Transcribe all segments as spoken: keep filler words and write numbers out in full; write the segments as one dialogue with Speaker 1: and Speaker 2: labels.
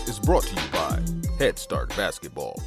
Speaker 1: is brought to you by Head Start Basketball.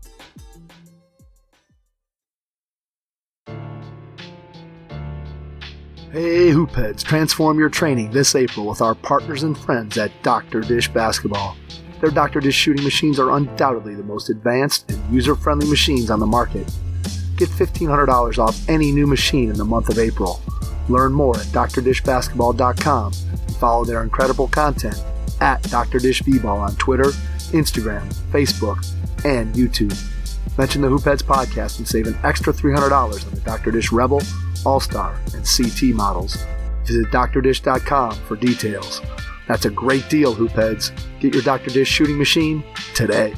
Speaker 2: Hey Hoopheads, transform your training this April with our partners and friends at Doctor Dish Basketball. Their Doctor Dish shooting machines are undoubtedly the most advanced and user-friendly machines on the market. Get fifteen hundred dollars off any new machine in the month of April. Learn more at dr dish basketball dot com and follow their incredible content at Doctor Dish B-Ball on Twitter, Instagram, Facebook, and YouTube. Mention the Hoopheads podcast and save an extra three hundred dollars on the Doctor Dish Rebel, All-Star, and C T models. Visit dr dish dot com for details. That's a great deal, Hoopheads. Get your Doctor Dish shooting machine today.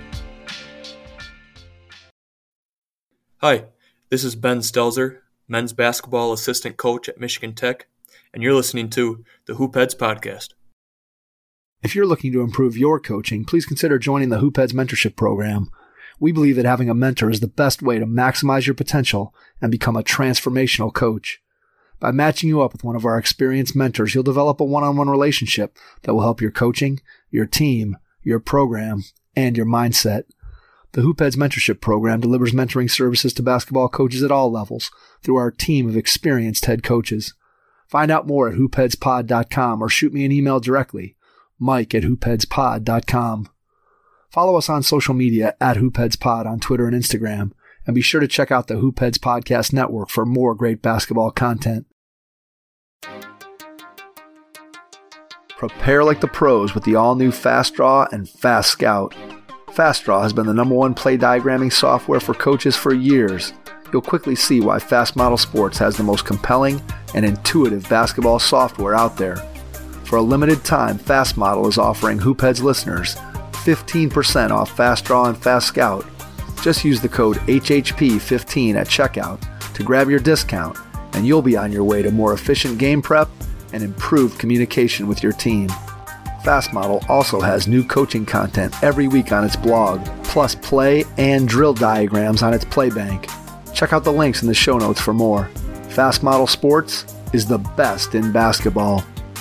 Speaker 3: Hi, this is Ben Stelzer, men's basketball assistant coach at Michigan Tech, and you're listening to the Hoopheads podcast.
Speaker 2: If you're looking to improve your coaching, please consider joining the Hoopheads Mentorship Program. We believe that having a mentor is the best way to maximize your potential and become a transformational coach. By matching you up with one of our experienced mentors, you'll develop a one-on-one relationship that will help your coaching, your team, your program, and your mindset. The Hoopheads Mentorship Program delivers mentoring services to basketball coaches at all levels through our team of experienced head coaches. Find out more at hoopheads pod dot com or shoot me an email directly, mike at hoopheads pod dot com. Follow us on social media at hoopheadspod on Twitter and Instagram, and be sure to check out the Hoopheads Podcast Network for more great basketball content. Prepare like the pros with the all-new FastDraw and FastScout. FastDraw has been the number one play diagramming software for coaches for years. You'll quickly see why Fast Model Sports has the most compelling and intuitive basketball software out there. For a limited time, Fast Model is offering Hoopheads listeners fifteen percent off FastDraw and FastScout. Just use the code H H P fifteen at checkout to grab your discount, and you'll be on your way to more efficient game prep and improved communication with your team. Fast Model also has new coaching content every week on its blog, plus play and drill diagrams on its Playbank. Check out the links in the show notes for more. Fast Model Sports is the best in basketball.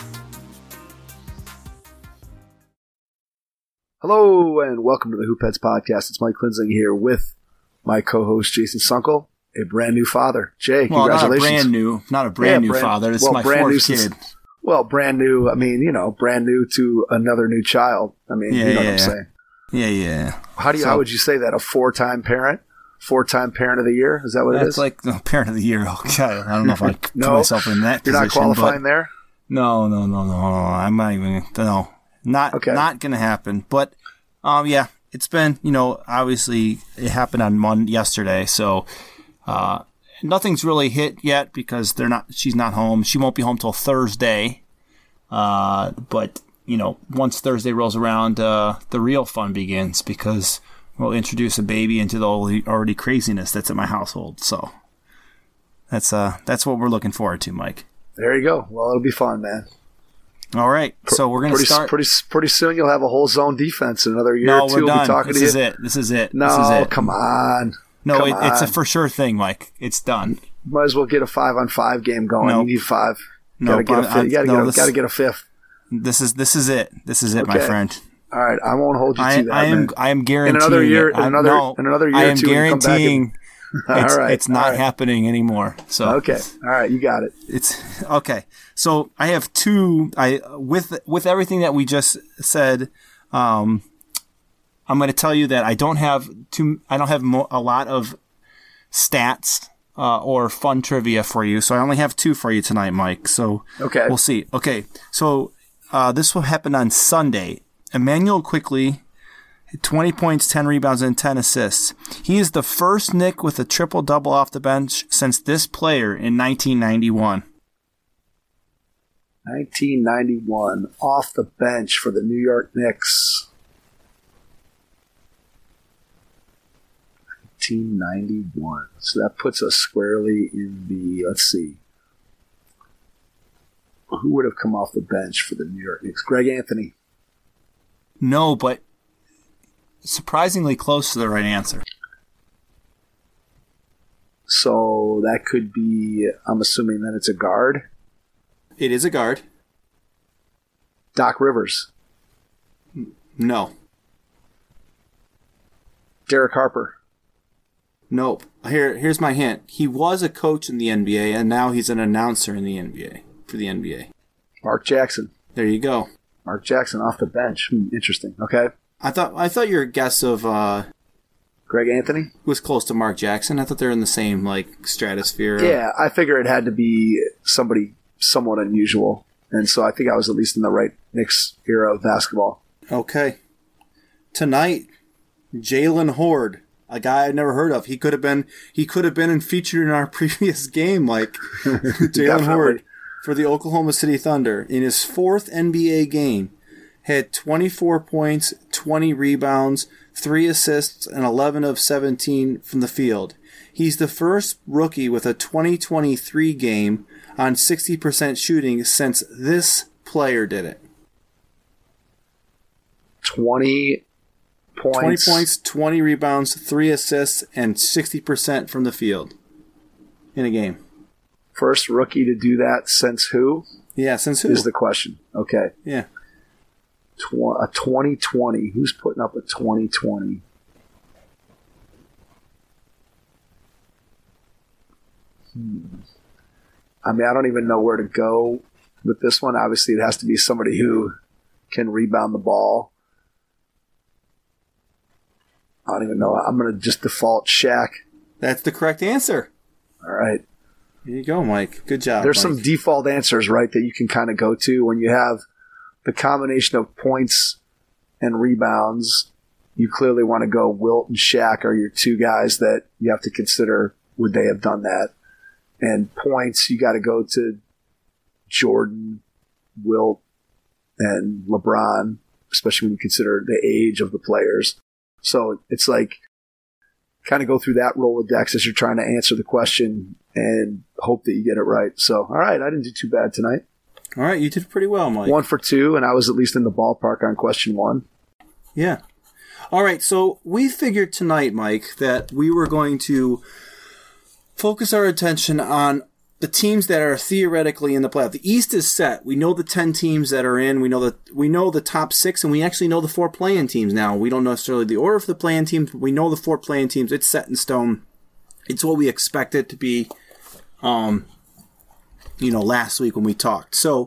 Speaker 2: Hello and welcome to the Hoopheads Podcast. It's Mike Klinzing here with my co-host Jason Sunkel, a brand new father. Jay,
Speaker 4: well,
Speaker 2: congratulations.
Speaker 4: Not a brand new, not a brand
Speaker 2: yeah,
Speaker 4: new
Speaker 2: brand,
Speaker 4: father. This
Speaker 2: well,
Speaker 4: is my
Speaker 2: brand
Speaker 4: fourth
Speaker 2: new
Speaker 4: kid.
Speaker 2: Since, well, brand new, I mean, you know, brand new to another new child. I mean,
Speaker 4: yeah,
Speaker 2: you know
Speaker 4: yeah,
Speaker 2: what I'm saying.
Speaker 4: Yeah, yeah.
Speaker 2: How do you? So, how would you say that? A four-time parent? Four-time parent of the year? Is that what it is?
Speaker 4: That's like no, parent of the year. Oh, God, I don't know if I put
Speaker 2: no,
Speaker 4: myself in that
Speaker 2: you're
Speaker 4: position.
Speaker 2: You're not qualifying there?
Speaker 4: No, no, no, no, no. I'm not even, no. Not, okay. not going to happen. But, um, yeah, it's been, you know, obviously it happened on Monday, yesterday, so, uh, nothing's really hit yet because they're not. She's not home. She won't be home till Thursday. Uh, but you know, once Thursday rolls around, uh, the real fun begins because we'll introduce a baby into the already craziness that's at my household. So that's uh that's what we're looking forward to, Mike.
Speaker 2: There you go. Well, it'll be fun, man.
Speaker 4: All right, so we're gonna
Speaker 2: pretty,
Speaker 4: start
Speaker 2: pretty pretty soon. You'll have a whole zone defense in another year
Speaker 4: no,
Speaker 2: or two.
Speaker 4: We're
Speaker 2: we'll
Speaker 4: done.
Speaker 2: be talking
Speaker 4: this
Speaker 2: to
Speaker 4: is
Speaker 2: you.
Speaker 4: it. This is it.
Speaker 2: No,
Speaker 4: this is it.
Speaker 2: come on.
Speaker 4: No,
Speaker 2: come
Speaker 4: it,
Speaker 2: on.
Speaker 4: it's a for sure thing, Mike. It's done.
Speaker 2: Might as well get a five on five game going.
Speaker 4: Nope.
Speaker 2: You need five. You
Speaker 4: no,
Speaker 2: gotta get a fifth. You gotta,
Speaker 4: no,
Speaker 2: get, a,
Speaker 4: this,
Speaker 2: gotta get a fifth.
Speaker 4: This is this is it. This is it,
Speaker 2: okay.
Speaker 4: my friend.
Speaker 2: All right, I won't hold you
Speaker 4: I,
Speaker 2: to that.
Speaker 4: I am.
Speaker 2: Man.
Speaker 4: I am guaranteeing.
Speaker 2: In another year.
Speaker 4: It.
Speaker 2: In another.
Speaker 4: No,
Speaker 2: in another year.
Speaker 4: I am
Speaker 2: or two,
Speaker 4: guaranteeing.
Speaker 2: And,
Speaker 4: it's,
Speaker 2: all right,
Speaker 4: it's not
Speaker 2: right.
Speaker 4: happening anymore. So
Speaker 2: okay. All right, you got it.
Speaker 4: It's okay. So I have two. I with with everything that we just said. Um, I'm going to tell you that I don't have too. I don't have mo- a lot of stats. Uh, or fun trivia for you. So I only have two for you tonight, Mike. So
Speaker 2: okay.
Speaker 4: We'll see. Okay. So uh, this will happen on Sunday. Immanuel Quickley, twenty points, ten rebounds, and ten assists. He is the first Knick with a triple-double off the bench since this player in nineteen ninety-one.
Speaker 2: nineteen ninety-one, off the bench for the New York Knicks. nineteen ninety-one. So that puts us squarely in the, let's see, who would have come off the bench for the New York Knicks? Greg Anthony.
Speaker 4: No, but surprisingly close to the right answer.
Speaker 2: So that could be, I'm assuming that it's a guard.
Speaker 4: It is a guard.
Speaker 2: Doc Rivers.
Speaker 4: No.
Speaker 2: Derek Harper.
Speaker 4: Nope. Here, here's my hint. He was a coach in the N B A, and now he's an announcer in the N B A, for the N B A.
Speaker 2: Mark Jackson.
Speaker 4: There you go.
Speaker 2: Mark Jackson off the bench. Hmm, interesting. Okay.
Speaker 4: I thought I thought your guess of uh,
Speaker 2: Greg Anthony
Speaker 4: was close to Mark Jackson. I thought they were in the same like stratosphere.
Speaker 2: Yeah, I figure it had to be somebody somewhat unusual, and so I think I was at least in the right Knicks era of basketball.
Speaker 4: Okay. Tonight, Jalen Horde, a guy I'd never heard of. He could have been he could have been and featured in our previous game, like Jalen Horde for the Oklahoma City Thunder in his fourth N B A game. Had twenty-four points, twenty rebounds, three assists, and eleven of seventeen from the field. He's the first rookie with a twenty twenty-three game on sixty percent shooting since this player did it.
Speaker 2: twenty points.
Speaker 4: twenty points, twenty rebounds, three assists, and sixty percent from the field in a game.
Speaker 2: First rookie to do that since who?
Speaker 4: Yeah, since who?
Speaker 2: Is the question. Okay.
Speaker 4: Yeah.
Speaker 2: Tw- a twenty twenty. Who's putting up a twenty twenty? Hmm. I mean, I don't even know where to go with this one. Obviously, it has to be somebody who can rebound the ball. I don't even know. I'm going to just default Shaq.
Speaker 4: That's the correct answer.
Speaker 2: All right.
Speaker 4: Here you go, Mike. Good job,
Speaker 2: There's
Speaker 4: Mike.
Speaker 2: some default answers, right, that you can kind of go to when you have the combination of points and rebounds. You clearly want to go Wilt and Shaq are your two guys that you have to consider would they have done that. And points, you got to go to Jordan, Wilt, and LeBron, especially when you consider the age of the players. So it's like kind of go through that Rolodex as you're trying to answer the question and hope that you get it right. So, all right, I didn't do too bad tonight.
Speaker 4: All right, you did pretty well, Mike.
Speaker 2: One for two, and I was at least in the ballpark on question one.
Speaker 4: Yeah. All right, so we figured tonight, Mike, that we were going to focus our attention on the teams that are theoretically in the playoff. The East is set. We know the ten teams that are in. We know that we know the top six, and we actually know the four play-in teams now. We don't know necessarily the order for the play-in teams, but we know the four play-in teams. It's set in stone. It's what we expect it to be. Um, you know, last week when we talked. So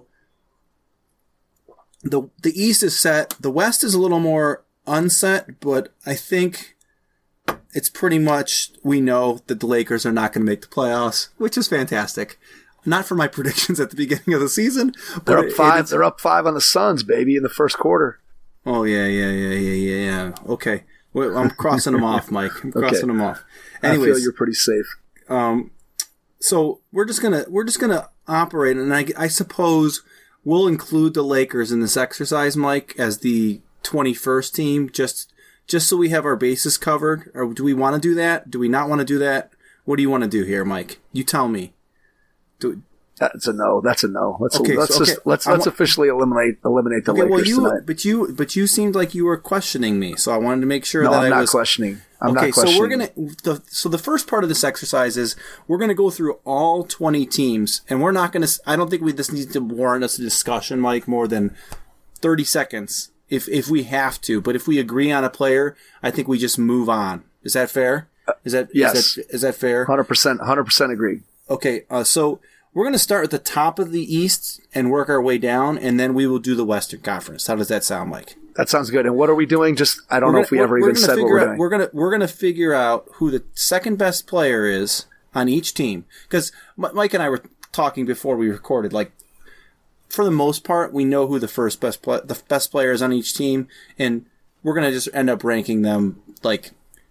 Speaker 4: the the East is set. The West is a little more unset, but I think it's pretty much we know that the Lakers are not going to make the playoffs, which is fantastic. Not for my predictions at the beginning of the season. But
Speaker 2: they're up five.
Speaker 4: It,
Speaker 2: they're up five on the Suns, baby, in the first quarter.
Speaker 4: Oh yeah, yeah, yeah, yeah, yeah, yeah. Okay, well, I'm crossing them off, Mike. I'm crossing okay. them off. Anyways,
Speaker 2: I feel you're pretty safe.
Speaker 4: Um, so we're just gonna we're just gonna operate, and I, I suppose we'll include the Lakers in this exercise, Mike, as the twenty-first team, just just so we have our bases covered. Or do we want to do that? Do we not want to do that? What do you want to do here, Mike? You tell me. Do,
Speaker 2: That's a no. That's a no. Let's
Speaker 4: okay,
Speaker 2: let's
Speaker 4: so, okay.
Speaker 2: just let's let's
Speaker 4: want,
Speaker 2: officially eliminate eliminate the
Speaker 4: okay,
Speaker 2: Lakers
Speaker 4: well, you,
Speaker 2: tonight.
Speaker 4: But you but you seemed like you were questioning me, so I wanted to make sure
Speaker 2: no,
Speaker 4: that
Speaker 2: I'm
Speaker 4: I
Speaker 2: not
Speaker 4: was
Speaker 2: questioning. I'm
Speaker 4: okay,
Speaker 2: not questioning.
Speaker 4: so we're gonna the so the first part of this exercise is we're gonna go through all twenty teams, and we're not gonna. I don't think we this needs to warrant us a discussion, Mike, more than thirty seconds, if if we have to. But if we agree on a player, I think we just move on. Is that fair? Is that
Speaker 2: yes?
Speaker 4: Is that, is that fair?
Speaker 2: Hundred percent. Hundred percent agree.
Speaker 4: Okay, uh, so. We're going to start at the top of the East and work our way down, and then we will do the Western Conference. How does that sound, Mike?
Speaker 2: That sounds good. And what are we doing? Just I don't
Speaker 4: we're
Speaker 2: know
Speaker 4: gonna,
Speaker 2: if we ever even said what we're
Speaker 4: out,
Speaker 2: doing.
Speaker 4: We're going to we're going to figure out who the second best player is on each team. Because Mike and I were talking before we recorded. Like, for the most part, we know who the first best play, the best player is on each team, and we're going to just end up ranking them. Like,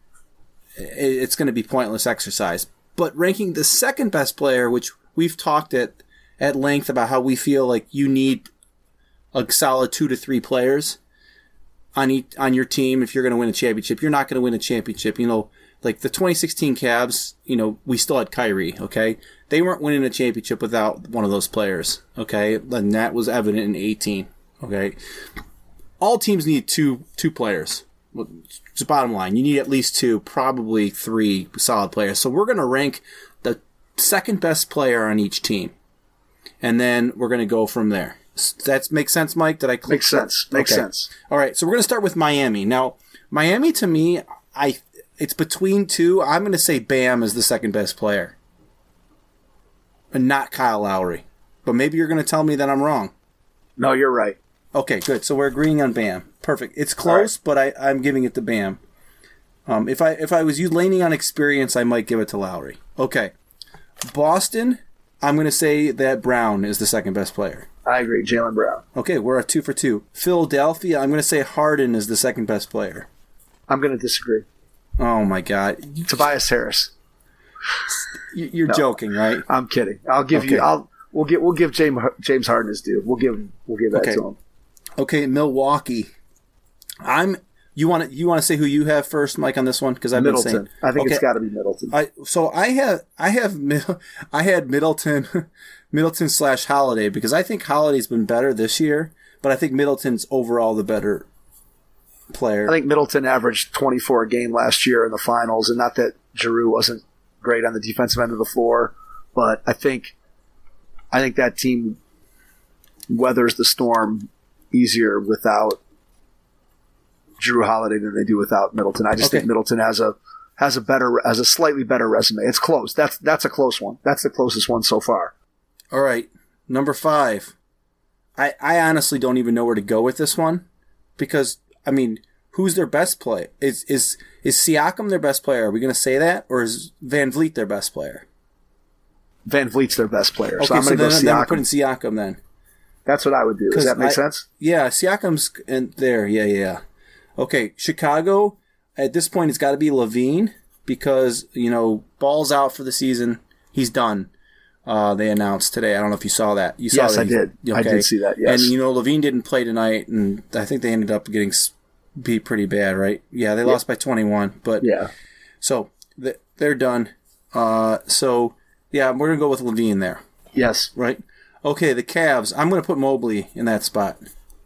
Speaker 4: it's going to be pointless exercise. But ranking the second best player, which we've talked at at length about how we feel like you need a solid two to three players on each, on your team if you're going to win a championship. You're not going to win a championship. You know, like the twenty sixteen Cavs, you know, we still had Kyrie, okay? They weren't winning a championship without one of those players, okay? And that was evident in eighteen, okay? All teams need two two players. It's the bottom line. You need at least two, probably three solid players. So we're going to rank the second best player on each team. And then we're going to go from there. Does that make sense, Mike? Did I click?
Speaker 2: Makes sense. Makes
Speaker 4: okay.
Speaker 2: sense.
Speaker 4: All right. So we're going to start with Miami. Now, Miami to me, I it's between two. I'm going to say Bam is the second best player. And not Kyle Lowry. But maybe you're going to tell me that I'm wrong.
Speaker 2: No, you're right.
Speaker 4: Okay, good. So we're agreeing on Bam. Perfect. It's close, right. but I, I'm giving it to Bam. Um, if I if I was you leaning on experience, I might give it to Lowry. Okay. Boston, I'm going to say that Brown is the second best player.
Speaker 2: I agree, Jaylen Brown.
Speaker 4: Okay, we're at two for two. Philadelphia, I'm going to say Harden is the second best player.
Speaker 2: I'm going to disagree.
Speaker 4: Oh, my God.
Speaker 2: Tobias Harris.
Speaker 4: You're
Speaker 2: no,
Speaker 4: joking, right?
Speaker 2: I'm kidding. I'll give okay. you. I'll we'll get we'll give James James Harden his due. We'll give we'll give that
Speaker 4: okay.
Speaker 2: to him. Okay,
Speaker 4: Milwaukee. I'm. You want to you want to say who you have first, Mike, on this one? Because I've
Speaker 2: Middleton.
Speaker 4: been saying.
Speaker 2: I think
Speaker 4: okay.
Speaker 2: it's got to be Middleton.
Speaker 4: I so I have I have I had Middleton, Middleton slash Holiday because I think Holiday's been better this year, but I think Middleton's overall the better player.
Speaker 2: I think Middleton averaged twenty-four a game last year in the finals, and not that Giroux wasn't great on the defensive end of the floor, but I think I think that team weathers the storm easier without Jrue Holiday than they do without Middleton. I just okay. think Middleton has a has a better has a slightly better resume. It's close. That's that's a close one. That's the closest one so far.
Speaker 4: All right, number five. I I honestly don't even know where to go with this one because I mean, who's their best player? Is is is Siakam their best player? Are we going to say that, or is Van Vliet their best player?
Speaker 2: Van Vliet's their best player.
Speaker 4: Okay,
Speaker 2: so I'm
Speaker 4: so
Speaker 2: going to
Speaker 4: then,
Speaker 2: go Siakam.
Speaker 4: then we're putting Siakam then.
Speaker 2: That's what I would do. Does that make I, sense?
Speaker 4: Yeah, Siakam's in there. Yeah, yeah. Okay, Chicago. At this point, it's got to be LaVine because you know Ball's out for the season. He's done. Uh, they announced today. I don't know if you saw that. You saw
Speaker 2: yes,
Speaker 4: that.
Speaker 2: I did. Okay. I did see that. Yes.
Speaker 4: And you know LaVine didn't play tonight, and I think they ended up getting beat pretty bad, right? Yeah, they lost yep. by twenty-one. But
Speaker 2: yeah,
Speaker 4: so they're done. Uh, so yeah, we're gonna go with LaVine there.
Speaker 2: Yes.
Speaker 4: Right. Okay, the Cavs. I'm gonna put Mobley in that spot.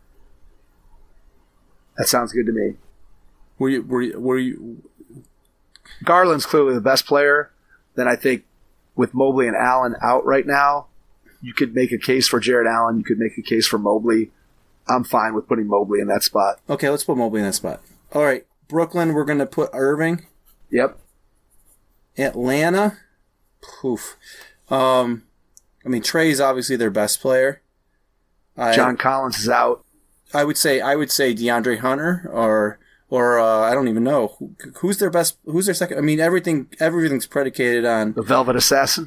Speaker 2: That sounds good to me.
Speaker 4: Were you? Were you? Were you?
Speaker 2: Garland's clearly the best player. Then I think with Mobley and Allen out right now, you could make a case for Jared Allen. You could make a case for Mobley. I'm fine with putting Mobley in that spot.
Speaker 4: Okay, let's put Mobley in that spot. All right, Brooklyn, we're going to put Irving.
Speaker 2: Yep.
Speaker 4: Atlanta, poof. Um, I mean, Trey's obviously their best player. I,
Speaker 2: John Collins is out.
Speaker 4: I would say I would say DeAndre Hunter or or uh, I don't even know Who, who's their best. Who's their second? I mean, everything everything's predicated on
Speaker 2: the Velvet Assassin,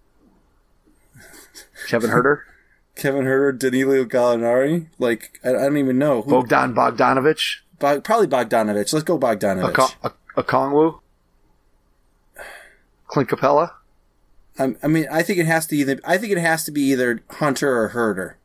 Speaker 2: Kevin Huerter.
Speaker 4: Kevin Huerter, Danilo Gallinari. Like, I, I don't even know. Who,
Speaker 2: Bogdan Bogdanovic.
Speaker 4: Bo- probably Bogdanovic. Let's go Bogdanovic.
Speaker 2: A- a- Okongwu. Clint Capella.
Speaker 4: I, I mean, I think it has to either. I think it has to be either Hunter or Huerter.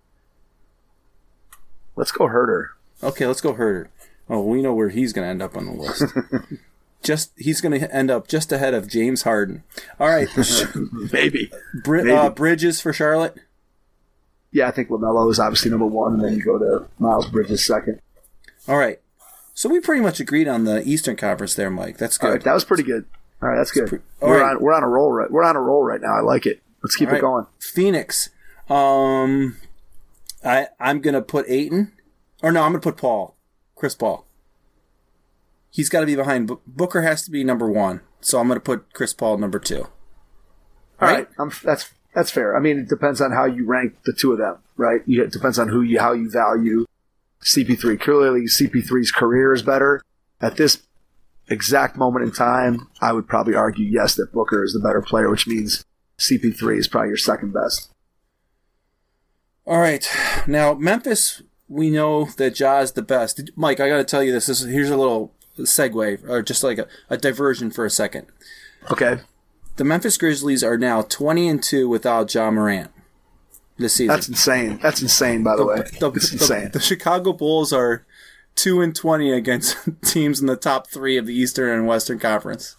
Speaker 2: Let's go Huerter.
Speaker 4: Okay, let's go Huerter. Oh, we know where he's going to end up on the list. just he's going to end up just ahead of James Harden. All right,
Speaker 2: maybe.
Speaker 4: Bri-
Speaker 2: maybe.
Speaker 4: Uh, Bridges for Charlotte.
Speaker 2: Yeah, I think LaMelo is obviously number one, and then you go to Miles Bridges second.
Speaker 4: All right. So we pretty much agreed on the Eastern Conference there, Mike. That's good.
Speaker 2: All right, that was pretty good. All right, that's good. Pre- we're
Speaker 4: right.
Speaker 2: on we're on a roll right. We're on a roll right now. I like it. Let's keep
Speaker 4: All
Speaker 2: it
Speaker 4: right.
Speaker 2: going.
Speaker 4: Phoenix. Um, I I'm gonna put Ayton, or no, I'm gonna put Paul, Chris Paul. He's got to be behind B- Booker. Has to be number one, so I'm gonna put Chris Paul number two.
Speaker 2: All right, right I'm, that's. That's fair. I mean, it depends on how you rank the two of them, right? It depends on who you, how you value C P three. Clearly, C P three's career is better. At this exact moment in time, I would probably argue, yes, that Booker is the better player, which means C P three is probably your second best.
Speaker 4: All right. Now, Memphis, we know that Ja is the best. Mike, I got to tell you this. this is, here's a little segue, or just like a, a diversion for a second.
Speaker 2: Okay.
Speaker 4: The Memphis Grizzlies are now twenty and two without Ja Morant this season.
Speaker 2: That's insane. That's insane, by the, the way.
Speaker 4: The,
Speaker 2: it's
Speaker 4: the,
Speaker 2: insane.
Speaker 4: The Chicago Bulls are two and twenty against teams in the top three of the Eastern and Western Conference.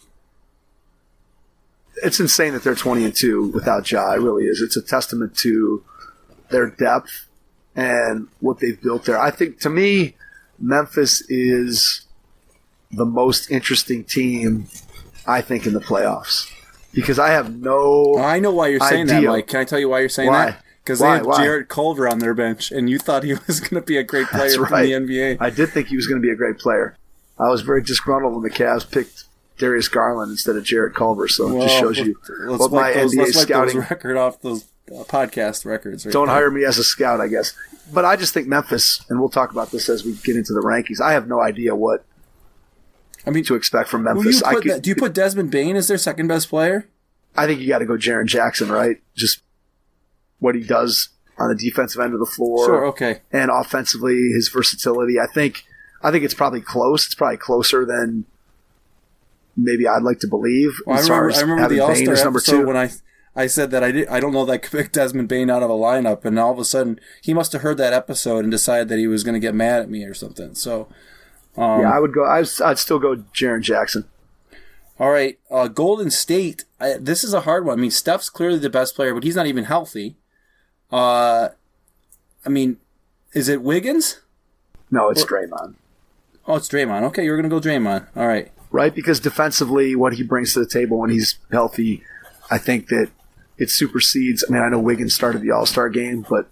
Speaker 2: It's insane that they're twenty and two without Ja. It really is. It's a testament to their depth and what they've built there. I think, to me, Memphis is the most interesting team, I think, in the playoffs. Because I have no
Speaker 4: I know why you're saying
Speaker 2: idea.
Speaker 4: that, Mike. Can I tell you why you're saying
Speaker 2: why?
Speaker 4: that? Because they have Jarrett Culver on their bench, and you thought he was going to be a great player
Speaker 2: That's
Speaker 4: from
Speaker 2: right.
Speaker 4: the N B A.
Speaker 2: I did think he was going to be a great player. I was very disgruntled when the Cavs picked Darius Garland instead of Jarrett Culver, so well, it just shows you
Speaker 4: what my those, N B A let's scouting those record off those uh, podcast records. Right
Speaker 2: don't
Speaker 4: there.
Speaker 2: hire me as a scout, I guess. But I just think Memphis, and we'll talk about this as we get into the rankings. I have no idea what I mean to expect from Memphis.
Speaker 4: You
Speaker 2: I
Speaker 4: could, that, do you put Desmond Bane as their second best player?
Speaker 2: I think you got to go Jaren Jackson, right? Just what he does on the defensive end of the floor,
Speaker 4: sure, okay,
Speaker 2: and offensively, his versatility. I think, I think it's probably close. It's probably closer than maybe I'd like to believe.
Speaker 4: Well, I remember, I remember the All-Star episode two. when I I said that I did. I don't know that I could pick Desmond Bane out of a lineup, and all of a sudden he must have heard that episode and decided that he was going to get mad at me or something. So, um,
Speaker 2: yeah, I would go. I'd, I'd still go Jaren Jackson.
Speaker 4: All right, uh, Golden State. I, this is a hard one. I mean, Steph's clearly the best player, but he's not even healthy. Uh, I mean, is it Wiggins?
Speaker 2: No, it's
Speaker 4: or,
Speaker 2: Draymond.
Speaker 4: Oh, it's Draymond. Okay, you're going to go Draymond. All right.
Speaker 2: Right, because defensively, what he brings to the table when he's healthy, I think that it supersedes. I mean, I know Wiggins started the All-Star game, but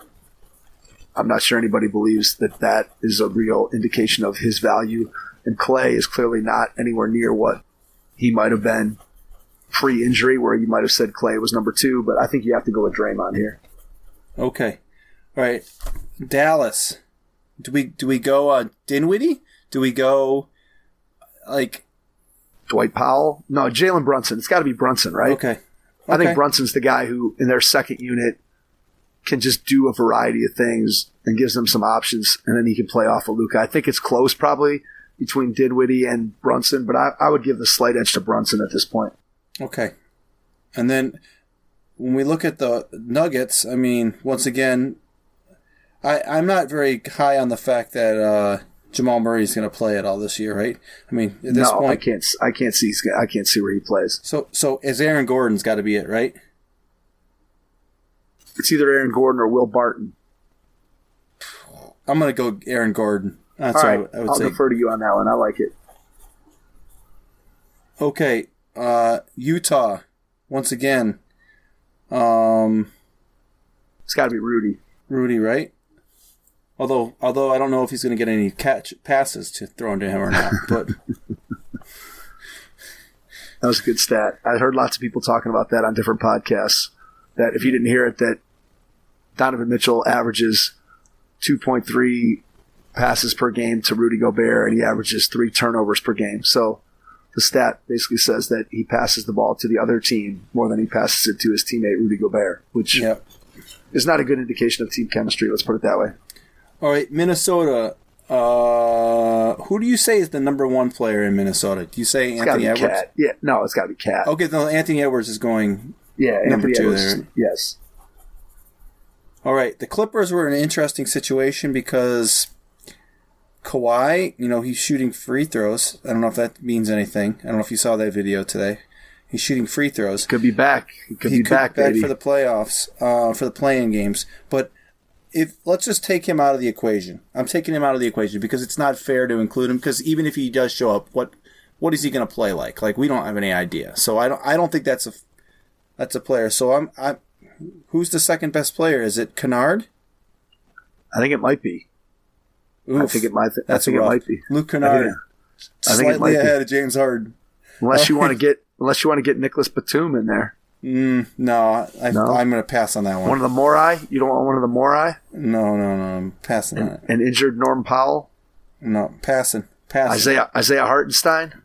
Speaker 2: I'm not sure anybody believes that that is a real indication of his value. And Clay is clearly not anywhere near what he might have been pre-injury, where you might have said Clay was number two, but I think you have to go with Draymond here.
Speaker 4: Okay. All right. Dallas. Do we do we go uh, Dinwiddie? Do we go like
Speaker 2: Dwight Powell? No, Jalen Brunson. It's got to be Brunson, right?
Speaker 4: Okay. okay.
Speaker 2: I think Brunson's the guy who, in their second unit, can just do a variety of things and gives them some options, and then he can play off of Luka. I think it's close probably between Dinwiddie and Brunson, but I, I would give the slight edge to Brunson at this point.
Speaker 4: Okay. And then when we look at the Nuggets, I mean, once again, I, I'm not very high on the fact that uh, Jamal Murray is going to play at all this year, right? I mean, at this
Speaker 2: no,
Speaker 4: point,
Speaker 2: I can't. I can't see. I can't see where he plays.
Speaker 4: So, so as Aaron Gordon's got to be it, right?
Speaker 2: It's either Aaron Gordon or Will Barton.
Speaker 4: I'm going to go Aaron Gordon. That's
Speaker 2: all right,
Speaker 4: what I would
Speaker 2: I'll
Speaker 4: say.
Speaker 2: defer to you on that one. I like it.
Speaker 4: Okay, uh, Utah. Once again, um,
Speaker 2: it's got to be Rudy.
Speaker 4: Rudy, right? Although, although I don't know if he's going to get any catch passes to thrown to him or not. But
Speaker 2: that was a good stat. I heard lots of people talking about that on different podcasts. That if you didn't hear it, that Donovan Mitchell averages two point three passes per game to Rudy Gobert, and he averages three turnovers per game. So the stat basically says that he passes the ball to the other team more than he passes it to his teammate Rudy Gobert, which
Speaker 4: yep.
Speaker 2: is not a good indication of team chemistry. Let's put it that way.
Speaker 4: All right, Minnesota. Uh, who do you say is the number one player in Minnesota? Do you say
Speaker 2: it's
Speaker 4: Anthony Edwards?
Speaker 2: Cat. Yeah, no, it's got to be Cat.
Speaker 4: Okay, no, Anthony Edwards is going.
Speaker 2: Yeah,
Speaker 4: number
Speaker 2: Anthony
Speaker 4: two
Speaker 2: Edwards.
Speaker 4: there.
Speaker 2: Yes.
Speaker 4: All right, the Clippers were in an interesting situation because Kawhi, you know, he's shooting free throws. I don't know if that means anything. I don't know if you saw that video today. He's shooting free throws.
Speaker 2: Could be back. He could
Speaker 4: he
Speaker 2: be
Speaker 4: could
Speaker 2: back,
Speaker 4: be back
Speaker 2: baby.
Speaker 4: for the playoffs, uh, for the play-in games. But if let's just take him out of the equation. I'm taking him out of the equation because it's not fair to include him. Because even if he does show up, what what is he going to play like? Like we don't have any idea. So I don't I don't think that's a that's a player. So I'm I. Who's the second best player? Is it Kennard?
Speaker 2: I think it might be.
Speaker 4: Oof,
Speaker 2: I think it might.
Speaker 4: That's
Speaker 2: I think
Speaker 4: rough.
Speaker 2: it might be.
Speaker 4: Luke Kennard,
Speaker 2: I think it might
Speaker 4: slightly ahead
Speaker 2: be.
Speaker 4: of James Harden.
Speaker 2: Unless you want to get, unless you want to get Nicholas Batum in there.
Speaker 4: Mm, no, I,
Speaker 2: No?
Speaker 4: I'm going to pass on that one.
Speaker 2: One of the Morai. You don't want one of the Morai?
Speaker 4: No, no, no. I'm passing on it.
Speaker 2: An injured Norm Powell.
Speaker 4: No, passing. Passing.
Speaker 2: Isaiah Isaiah Hartenstein.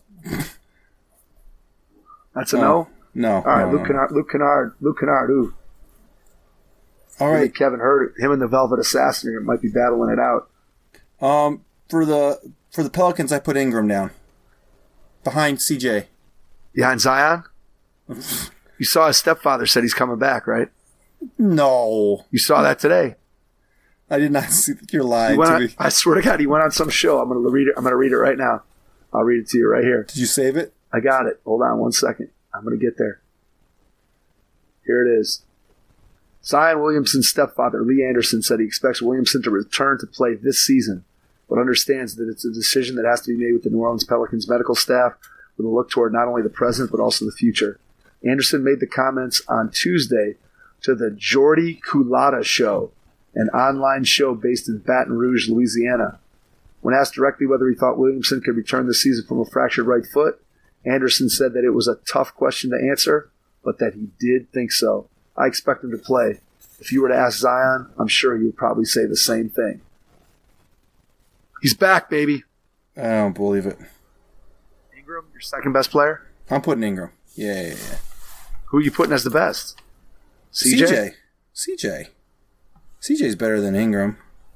Speaker 2: That's a no.
Speaker 4: No.
Speaker 2: All right,
Speaker 4: no,
Speaker 2: Luke
Speaker 4: no.
Speaker 2: Kennard. Luke Kennard. Luke Kennard. Ooh.
Speaker 4: All right.
Speaker 2: Kevin Hurt. Him and the Velvet Assassin might be battling it out.
Speaker 4: Um, for the for the Pelicans, I put Ingram down behind C J.
Speaker 2: Behind Zion. You saw his stepfather said he's coming back, right?
Speaker 4: No,
Speaker 2: You saw that today.
Speaker 4: I did not see. You're lying
Speaker 2: He went
Speaker 4: to
Speaker 2: on,
Speaker 4: me.
Speaker 2: I swear to God, he went on some show. I'm going to read it. I'm going to read it right now. I'll read it to you right here.
Speaker 4: Did you save it?
Speaker 2: I got it. Hold on one second. I'm going to get there. Here it is. Zion Williamson's stepfather, Lee Anderson, said he expects Williamson to return to play this season, but understands that it's a decision that has to be made with the New Orleans Pelicans medical staff with a look toward not only the present but also the future. Anderson made the comments on Tuesday to the Jordy Culotta Show, an online show based in Baton Rouge, Louisiana. When asked directly whether he thought Williamson could return this season from a fractured right foot, Anderson said that it was a tough question to answer, but that he did think so. I expect him to play. If you were to ask Zion, I'm sure he would probably say the same thing. He's back, baby.
Speaker 4: I don't believe it.
Speaker 2: Ingram, your second best player?
Speaker 4: I'm putting Ingram. Yeah, yeah, yeah.
Speaker 2: Who are you putting as the best? C J?
Speaker 4: C J. C J. C J's better than Ingram.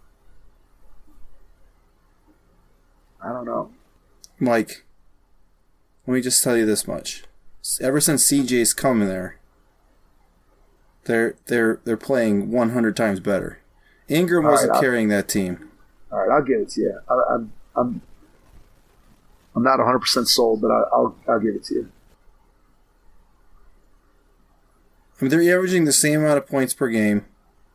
Speaker 2: I don't know.
Speaker 4: Mike, let me just tell you this much. Ever since C J's come there, they're they're they're playing one hundred times better. Ingram wasn't
Speaker 2: right,
Speaker 4: carrying that team.
Speaker 2: All right, I'll give it to you. I, I'm I'm I'm not one hundred percent sold, but I, I'll I'll give it to you.
Speaker 4: I mean, they're averaging the same amount of points per game.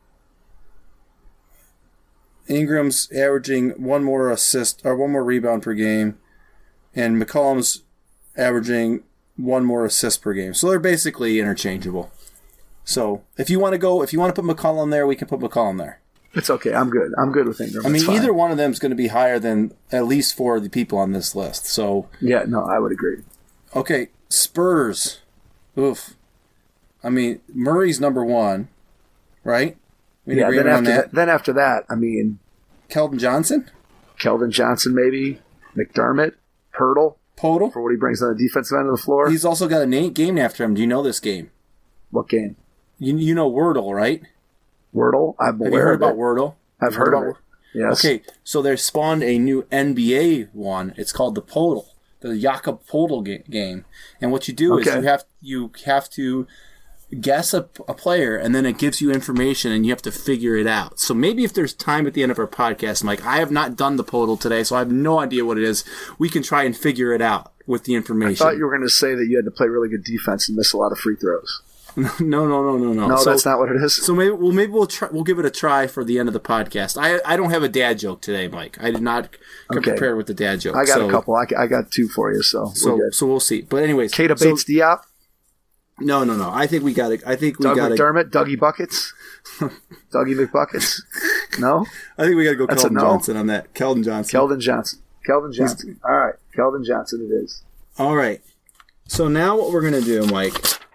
Speaker 4: Ingram's averaging one more assist or one more rebound per game, and McCollum's averaging one more assist per game. So they're basically interchangeable. So if you want to go, if you want to put McCollum there, we can put McCollum there.
Speaker 2: It's okay. I'm good. I'm good with Ingram.
Speaker 4: I mean,
Speaker 2: it's
Speaker 4: either
Speaker 2: fine.
Speaker 4: one of them is going to be higher than at least four of the people on this list. So
Speaker 2: yeah, no, I would agree.
Speaker 4: Okay, Spurs. Oof. I mean, Murray's number one, right? We
Speaker 2: yeah. Then
Speaker 4: on
Speaker 2: after
Speaker 4: that.
Speaker 2: that, then after that, I mean,
Speaker 4: Keldon Johnson,
Speaker 2: Keldon Johnson, maybe McDermott, Pirtle,
Speaker 4: Podol
Speaker 2: for what he brings on the defensive end of the floor.
Speaker 4: He's also got a name, game after him. Do you know this game?
Speaker 2: What game?
Speaker 4: You you know Wordle, right?
Speaker 2: Wordle. I'm
Speaker 4: Have
Speaker 2: aware
Speaker 4: you heard
Speaker 2: of
Speaker 4: about
Speaker 2: it.
Speaker 4: Wordle?
Speaker 2: I've heard, heard of it. Yes.
Speaker 4: Okay, so they spawned a new N B A one. It's called the Podol, the Jakob Podol ga- game. And what you do
Speaker 2: okay.
Speaker 4: is you have you have to guess a, a player, and then it gives you information, and you have to figure it out. So maybe if there's time at the end of our podcast, Mike, I have not done the Podol today, so I have no idea what it is. We can try and figure it out with the information.
Speaker 2: I thought you were going to say that you had to play really good defense and miss a lot of free throws.
Speaker 4: No, no, no, no, no.
Speaker 2: No,
Speaker 4: so,
Speaker 2: that's not what it is.
Speaker 4: So maybe, well, maybe we'll try. We'll give it a try for the end of the podcast. I, I don't have a dad joke today, Mike. I did not come
Speaker 2: okay.
Speaker 4: prepared with the dad joke.
Speaker 2: I got
Speaker 4: so,
Speaker 2: a couple. I, I got two for you. So,
Speaker 4: so,
Speaker 2: we're good.
Speaker 4: so we'll see. But anyways,
Speaker 2: Keita
Speaker 4: so,
Speaker 2: Bates Diop.
Speaker 4: No, no, no. I think we got it. I think we
Speaker 2: Doug
Speaker 4: got
Speaker 2: McDermott, Dougie Buckets, Dougie McBuckets. No,
Speaker 4: I think we got to go
Speaker 2: That's
Speaker 4: Keldon
Speaker 2: no.
Speaker 4: Johnson on that. Keldon Johnson.
Speaker 2: Keldon Johnson. Keldon Johnson. All right, Keldon Johnson. It is.
Speaker 4: All right. So now what we're gonna do, Mike,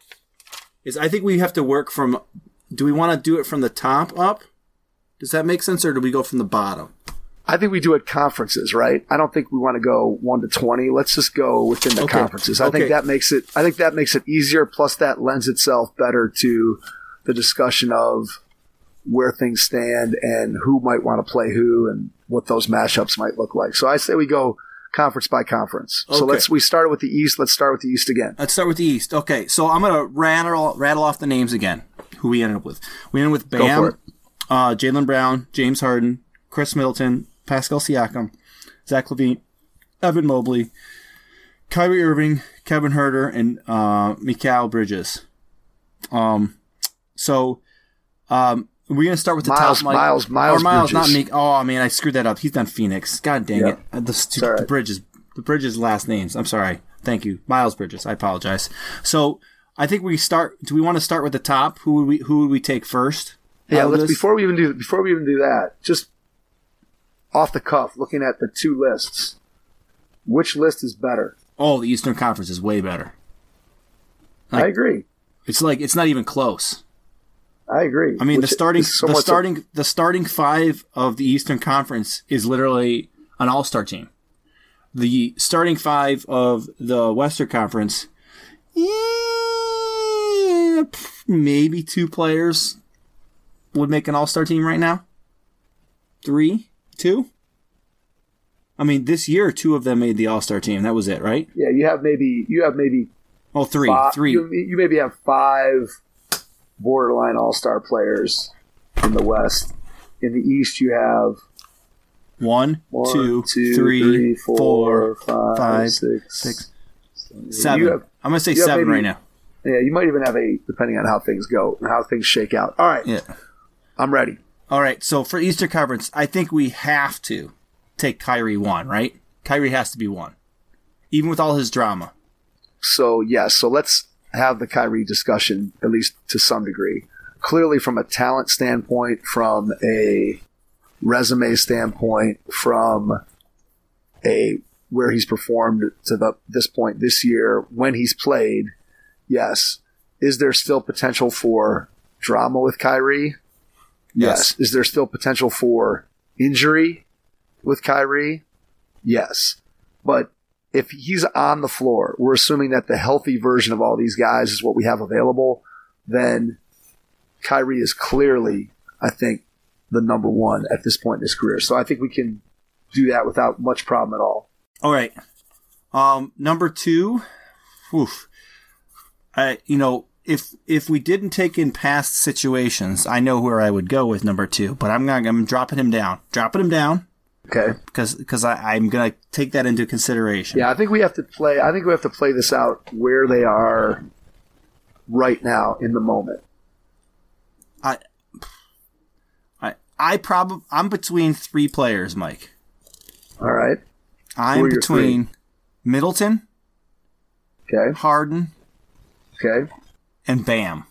Speaker 4: is I think we have to work from. Do we want to do it from the top up? Does that make sense, or do we go from the bottom?
Speaker 2: I think we do it conferences, right? I don't think we want to go one to twenty. Let's just go within the
Speaker 4: okay.
Speaker 2: conferences. I
Speaker 4: okay.
Speaker 2: think that makes it. I think that makes it easier. Plus, that lends itself better to the discussion of where things stand and who might want to play who and what those mashups might look like. So I say we go conference by conference.
Speaker 4: Okay.
Speaker 2: So let's we started with the East. Let's start with the East again.
Speaker 4: Let's start with the East. Okay, so I'm gonna rattle rattle off the names again. Who we ended up with? We ended with Bam, uh, Jaylen Brown, James Harden, Chris Middleton, Pascal Siakam, Zach LaVine, Evan Mobley, Kyrie Irving, Kevin Huerter, and uh, Mikal Bridges. Um, so um, we're gonna start with the
Speaker 2: Miles,
Speaker 4: top. Like,
Speaker 2: Miles, Miles,
Speaker 4: or Miles,
Speaker 2: Bridges.
Speaker 4: not Mik. Oh man, I screwed that up. He's done Phoenix. God dang
Speaker 2: yep.
Speaker 4: it. The, stu-
Speaker 2: right.
Speaker 4: the Bridges, the Bridges' last names. I'm sorry. Thank you, Miles Bridges. I apologize. So I think we start. Do we want to start with the top? Who would we? Who would we take first?
Speaker 2: Yeah, let's before we even do before we even do that, just off the cuff, looking at the two lists, which list is better?
Speaker 4: Oh, the Eastern Conference is way better.
Speaker 2: Like, I agree.
Speaker 4: It's like it's not even close.
Speaker 2: I agree.
Speaker 4: I mean,
Speaker 2: which
Speaker 4: the starting the starting
Speaker 2: a-
Speaker 4: the starting five of the Eastern Conference is literally an all-star team. The starting five of the Western Conference, yeah, maybe two players would make an all-star team right now. Three, two. I mean, this year, two of them made the all-star team. That was it, right?
Speaker 2: Yeah, you have maybe you have maybe
Speaker 4: oh three,
Speaker 2: five,
Speaker 4: three.
Speaker 2: You, you maybe have five borderline all-star players in the West. In the East, you have
Speaker 4: one,
Speaker 2: one
Speaker 4: two,
Speaker 2: two,
Speaker 4: three,
Speaker 2: three four,
Speaker 4: four,
Speaker 2: five,
Speaker 4: five,
Speaker 2: six,
Speaker 4: six,
Speaker 2: seven.
Speaker 4: seven.
Speaker 2: Have,
Speaker 4: I'm gonna say
Speaker 2: you have
Speaker 4: seven
Speaker 2: maybe,
Speaker 4: right now.
Speaker 2: Yeah, you might even have eight, depending on how things go and how things shake out. All right,
Speaker 4: Yeah.
Speaker 2: I'm ready.
Speaker 4: All right, so for Eastern Conference, I think we have to take Kyrie one, right? Kyrie has to be one, even with all his drama.
Speaker 2: So, yes, so let's have the Kyrie discussion, at least to some degree. Clearly, from a talent standpoint, from a resume standpoint, from a where he's performed to the, this point this year, when he's played, yes. Is there still potential for drama with Kyrie? Yes. yes. Is there still potential for injury with Kyrie? Yes. But if he's on the floor, we're assuming that the healthy version of all these guys is what we have available, then Kyrie is clearly, I think, the number one at this point in his career. So I think we can do that without much problem at all.
Speaker 4: All right. Um, number two, oof. I, you know, if if we didn't take in past situations, I know where I would go with number two, but I'm not, I'm dropping him down. Dropping him down.
Speaker 2: Okay.
Speaker 4: Because because I'm going to take that into consideration.
Speaker 2: Yeah, I think we have to play I think we have to play this out where they are right now in the moment.
Speaker 4: I I I probably I'm between three players, Mike.
Speaker 2: All right.
Speaker 4: I'm between three? Middleton,
Speaker 2: okay,
Speaker 4: Harden,
Speaker 2: okay,
Speaker 4: and Bam.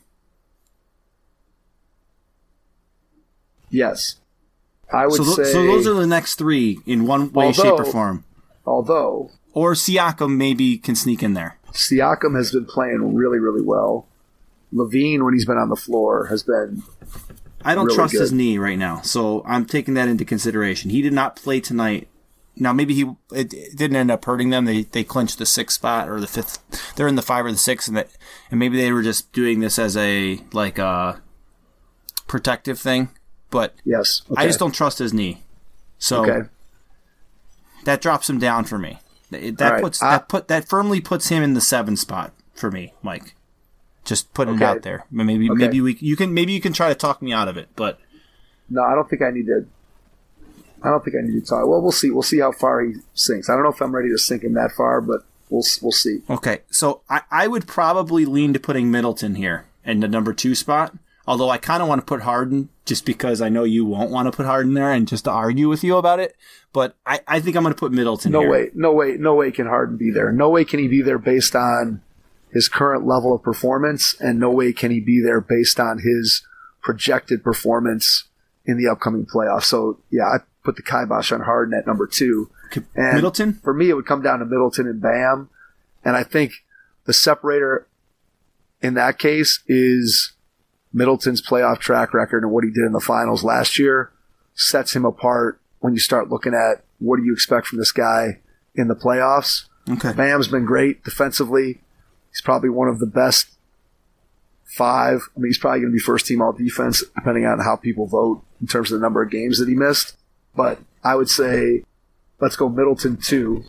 Speaker 2: Yes. I would
Speaker 4: so th-
Speaker 2: say
Speaker 4: so those are the next three in one way, although, shape, or form.
Speaker 2: Although
Speaker 4: or Siakam maybe can sneak in there.
Speaker 2: Siakam has been playing really, really well. Levine, when he's been on the floor, has been
Speaker 4: I don't
Speaker 2: really
Speaker 4: trust
Speaker 2: good.
Speaker 4: his knee right now, so I'm taking that into consideration. He did not play tonight. Now, maybe he it, it didn't end up hurting them. They they clinched the sixth spot or the fifth. They're in the five or the six, and that and maybe they were just doing this as a like a protective thing. But
Speaker 2: yes, okay.
Speaker 4: I just don't trust his knee, so
Speaker 2: okay.
Speaker 4: that drops him down for me. That
Speaker 2: right.
Speaker 4: puts
Speaker 2: I,
Speaker 4: that put that firmly puts him in the seven spot for me, Mike. Just putting
Speaker 2: okay.
Speaker 4: it out there. Maybe
Speaker 2: okay.
Speaker 4: maybe we you can maybe you can try to talk me out of it, but
Speaker 2: no, I don't think I need to. I don't think I need to talk. Well, we'll see. We'll see how far he sinks. I don't know if I'm ready to sink him that far, but we'll we'll see.
Speaker 4: Okay, so I, I would probably lean to putting Middleton here in the number two spot. Although I kind of want to put Harden just because I know you won't want to put Harden there and just to argue with you about it. But I, I think I'm going to put Middleton
Speaker 2: no
Speaker 4: here.
Speaker 2: No way. No way. No way can Harden be there. No way can he be there based on his current level of performance, and no way can he be there based on his projected performance in the upcoming playoffs. So, yeah, I put the kibosh on Harden at number two. And
Speaker 4: Middleton?
Speaker 2: For me, it would come down to Middleton and Bam. And I think the separator in that case is Middleton's playoff track record and what he did in the finals last year sets him apart when you start looking at what do you expect from this guy in the playoffs.
Speaker 4: Okay.
Speaker 2: Bam's been great defensively. He's probably one of the best five. I mean, he's probably going to be first team all defense, depending on how people vote in terms of the number of games that he missed. But I would say, let's go Middleton two.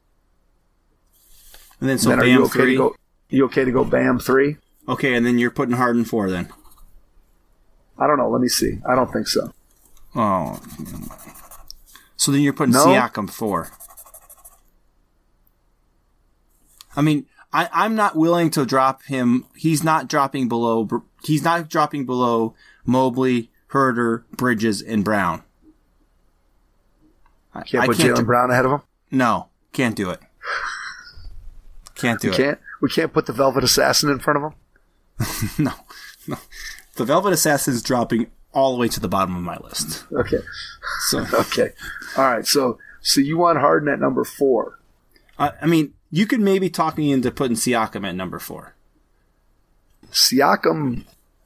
Speaker 4: And then so
Speaker 2: and then
Speaker 4: Bam
Speaker 2: are you okay
Speaker 4: three.
Speaker 2: To go, you okay to go Bam three?
Speaker 4: Okay, and then you're putting Harden four then.
Speaker 2: I don't know. Let me see. I don't think so.
Speaker 4: Oh. So then you're putting
Speaker 2: no?
Speaker 4: Siakam four. I mean, I, I'm not willing to drop him. He's not dropping below. He's not dropping below Mobley, Herter, Bridges, and Brown.
Speaker 2: Can't I put Jaylen Brown ahead of him?
Speaker 4: No, can't do it. Can't do
Speaker 2: we
Speaker 4: it.
Speaker 2: Can't. We can't put the Velvet Assassin in front of him?
Speaker 4: no, no. The Velvet Assassin is dropping all the way to the bottom of my list.
Speaker 2: Okay.
Speaker 4: So
Speaker 2: okay. All right. So so you want Harden at number four?
Speaker 4: Uh, I mean, you could maybe talk me into putting Siakam at number four.
Speaker 2: Siakam.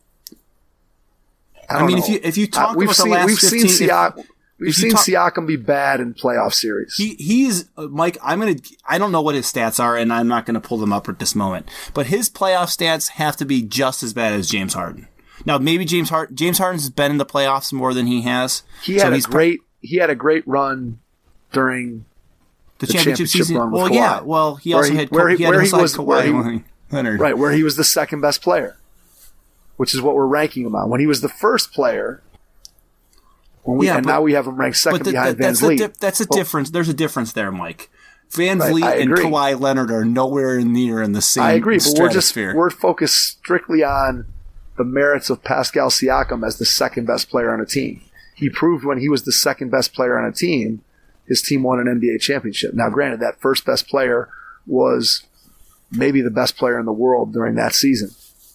Speaker 2: I,
Speaker 4: I mean,
Speaker 2: know.
Speaker 4: if you if you talk
Speaker 2: uh, we've
Speaker 4: about
Speaker 2: seen,
Speaker 4: the last
Speaker 2: we've
Speaker 4: fifteen,
Speaker 2: seen Siakam.
Speaker 4: if,
Speaker 2: We've
Speaker 4: if
Speaker 2: seen
Speaker 4: talk,
Speaker 2: Siakam be bad in playoff series.
Speaker 4: He he's uh, Mike. I'm gonna. I don't know what his stats are, and I'm not gonna pull them up at this moment. But his playoff stats have to be just as bad as James Harden. Now, maybe James Harden. James Harden's been in the playoffs more than he has.
Speaker 2: He had so a great. He had a great run during
Speaker 4: the,
Speaker 2: the
Speaker 4: championship,
Speaker 2: championship
Speaker 4: season.
Speaker 2: run with
Speaker 4: well,
Speaker 2: Kawhi.
Speaker 4: yeah. Well, he also
Speaker 2: he,
Speaker 4: had.
Speaker 2: Where he,
Speaker 4: he had
Speaker 2: where he was.
Speaker 4: Kawhi
Speaker 2: Where he,
Speaker 4: Leonard.
Speaker 2: Right, where he was the second best player, which is what we're ranking him on. When he was the first player. When we,
Speaker 4: yeah,
Speaker 2: and
Speaker 4: but,
Speaker 2: now we have him ranked second
Speaker 4: the,
Speaker 2: behind
Speaker 4: that,
Speaker 2: Van Vliet.
Speaker 4: That's a, that's a
Speaker 2: well,
Speaker 4: difference. There's a difference there, Mike. Van
Speaker 2: right,
Speaker 4: Vliet and Kawhi Leonard are nowhere near in the same
Speaker 2: I agree, but we're just
Speaker 4: stratosphere.
Speaker 2: we're focused strictly on the merits of Pascal Siakam as the second best player on a team. He proved when he was the second best player on a team, his team won an N B A championship. Now, granted, that first best player was maybe the best player in the world during that season.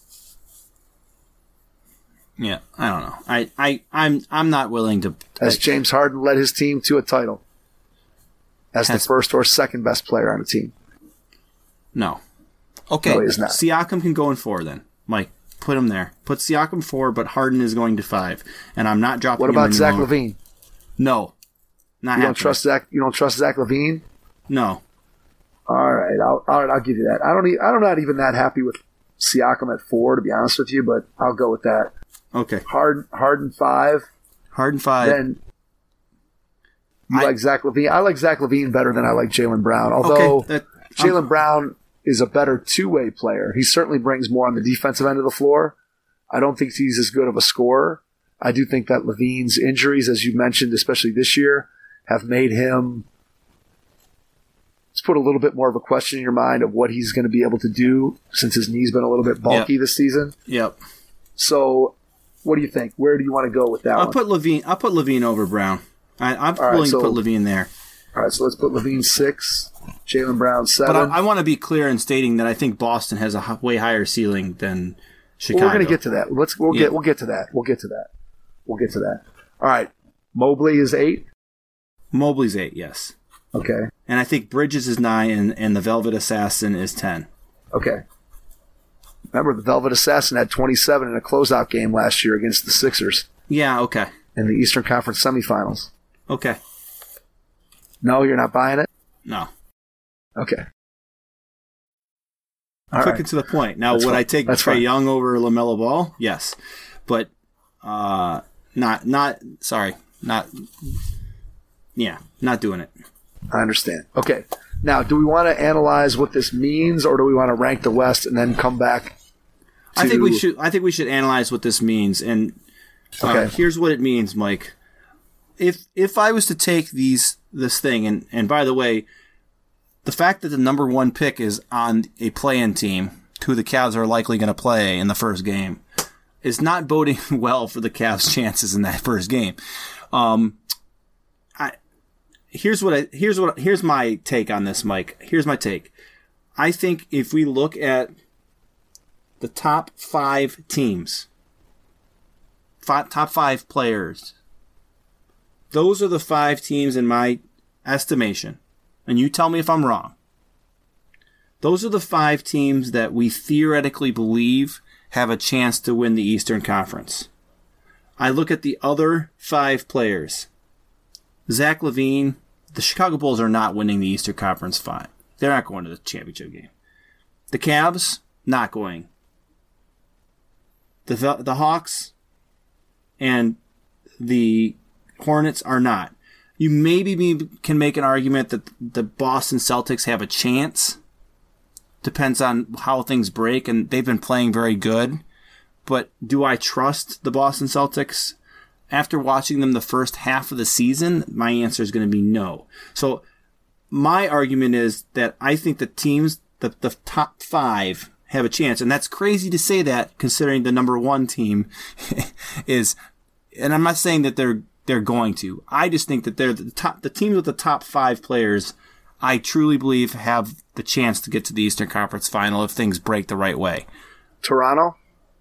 Speaker 4: Yeah, I don't know. I, I, I'm I'm not willing to.
Speaker 2: As
Speaker 4: I,
Speaker 2: James Harden led his team to a title. as has, the first or second best player on the team.
Speaker 4: No. Okay,
Speaker 2: no, he is not.
Speaker 4: Siakam can go in four then. Mike, put him there. Put Siakam four, but Harden is going to five. And I'm not dropping
Speaker 2: What
Speaker 4: him
Speaker 2: about Zach
Speaker 4: lower.
Speaker 2: LaVine?
Speaker 4: No. Not
Speaker 2: you don't trust Zach you don't trust Zach LaVine?
Speaker 4: No.
Speaker 2: All right, I'll all right, I'll give you that. I don't e- I'm not even that happy with Siakam at four, to be honest with you, but I'll go with that.
Speaker 4: Okay.
Speaker 2: Harden Harden five.
Speaker 4: Harden five.
Speaker 2: Then you
Speaker 4: I,
Speaker 2: like Zach LaVine. I like Zach LaVine better than I like Jaylen Brown. Although
Speaker 4: okay, that,
Speaker 2: Jaylen Brown is a better two-way player. He certainly brings more on the defensive end of the floor. I don't think he's as good of a scorer. I do think that LaVine's injuries, as you mentioned, especially this year, have made him let's put a little bit more of a question in your mind of what he's going to be able to do since his knee's been a little bit bulky
Speaker 4: yep.
Speaker 2: this season.
Speaker 4: Yep.
Speaker 2: So, what do you think? Where do you want to go with that
Speaker 4: I'll
Speaker 2: one?
Speaker 4: put LaVine. I'll put LaVine over Brown. I, I'm
Speaker 2: All
Speaker 4: willing
Speaker 2: right, so,
Speaker 4: to put LaVine there.
Speaker 2: All right, so let's put LaVine six, Jaylen Brown seven.
Speaker 4: But I, I want to be clear in stating that I think Boston has a h- way higher ceiling than Chicago.
Speaker 2: Well, we're going to get to that. Let's we'll
Speaker 4: yeah.
Speaker 2: get we'll get to that. We'll get to that. We'll get to that. All right, Mobley is eight.
Speaker 4: Mobley's eight, yes.
Speaker 2: Okay.
Speaker 4: And I think Bridges is nine, and, and the Velvet Assassin is ten.
Speaker 2: Okay. Remember, the Velvet Assassin had twenty-seven in a closeout game last year against the Sixers.
Speaker 4: Yeah, okay.
Speaker 2: In the Eastern Conference semifinals.
Speaker 4: Okay.
Speaker 2: No, you're not buying it?
Speaker 4: No.
Speaker 2: Okay.
Speaker 4: All Quick right. and to the point. Now, That's would fine. I take Trae Young over LaMelo Ball? Yes. But, uh, not, not, sorry, not, yeah, not doing it.
Speaker 2: I understand. Okay. Now, do we want to analyze what this means, or do we want to rank the West and then come back to...
Speaker 4: I think we should, I think we should analyze what this means. And uh, okay. here's what it means, Mike. If, if I was to take these, this thing, and, and by the way, the fact that the number one pick is on a play-in team, who the Cavs are likely going to play in the first game, is not boding well for the Cavs' chances in that first game. Um, I here's what I here's what here's my take on this, Mike. Here's my take. I think if we look at the top five teams, five, top five players, those are the five teams in my estimation. And you tell me if I'm wrong. Those are the five teams that we theoretically believe have a chance to win the Eastern Conference. I look at the other five players. Zach LaVine, the Chicago Bulls are not winning the Eastern Conference five. They're not going to the championship game. The Cavs, not going. The the Hawks and the Hornets are not. You maybe can make an argument that the Boston Celtics have a chance. Depends on how things break, and they've been playing very good. But do I trust the Boston Celtics? After watching them the first half of the season, my answer is going to be no. So my argument is that I think the teams, the, the top five, have a chance. And that's crazy to say that, considering the number one team is, and I'm not saying that they're They're going to. I just think that they're the top, the teams with the top five players, I truly believe have the chance to get to the Eastern Conference Final if things break the right way.
Speaker 2: Toronto?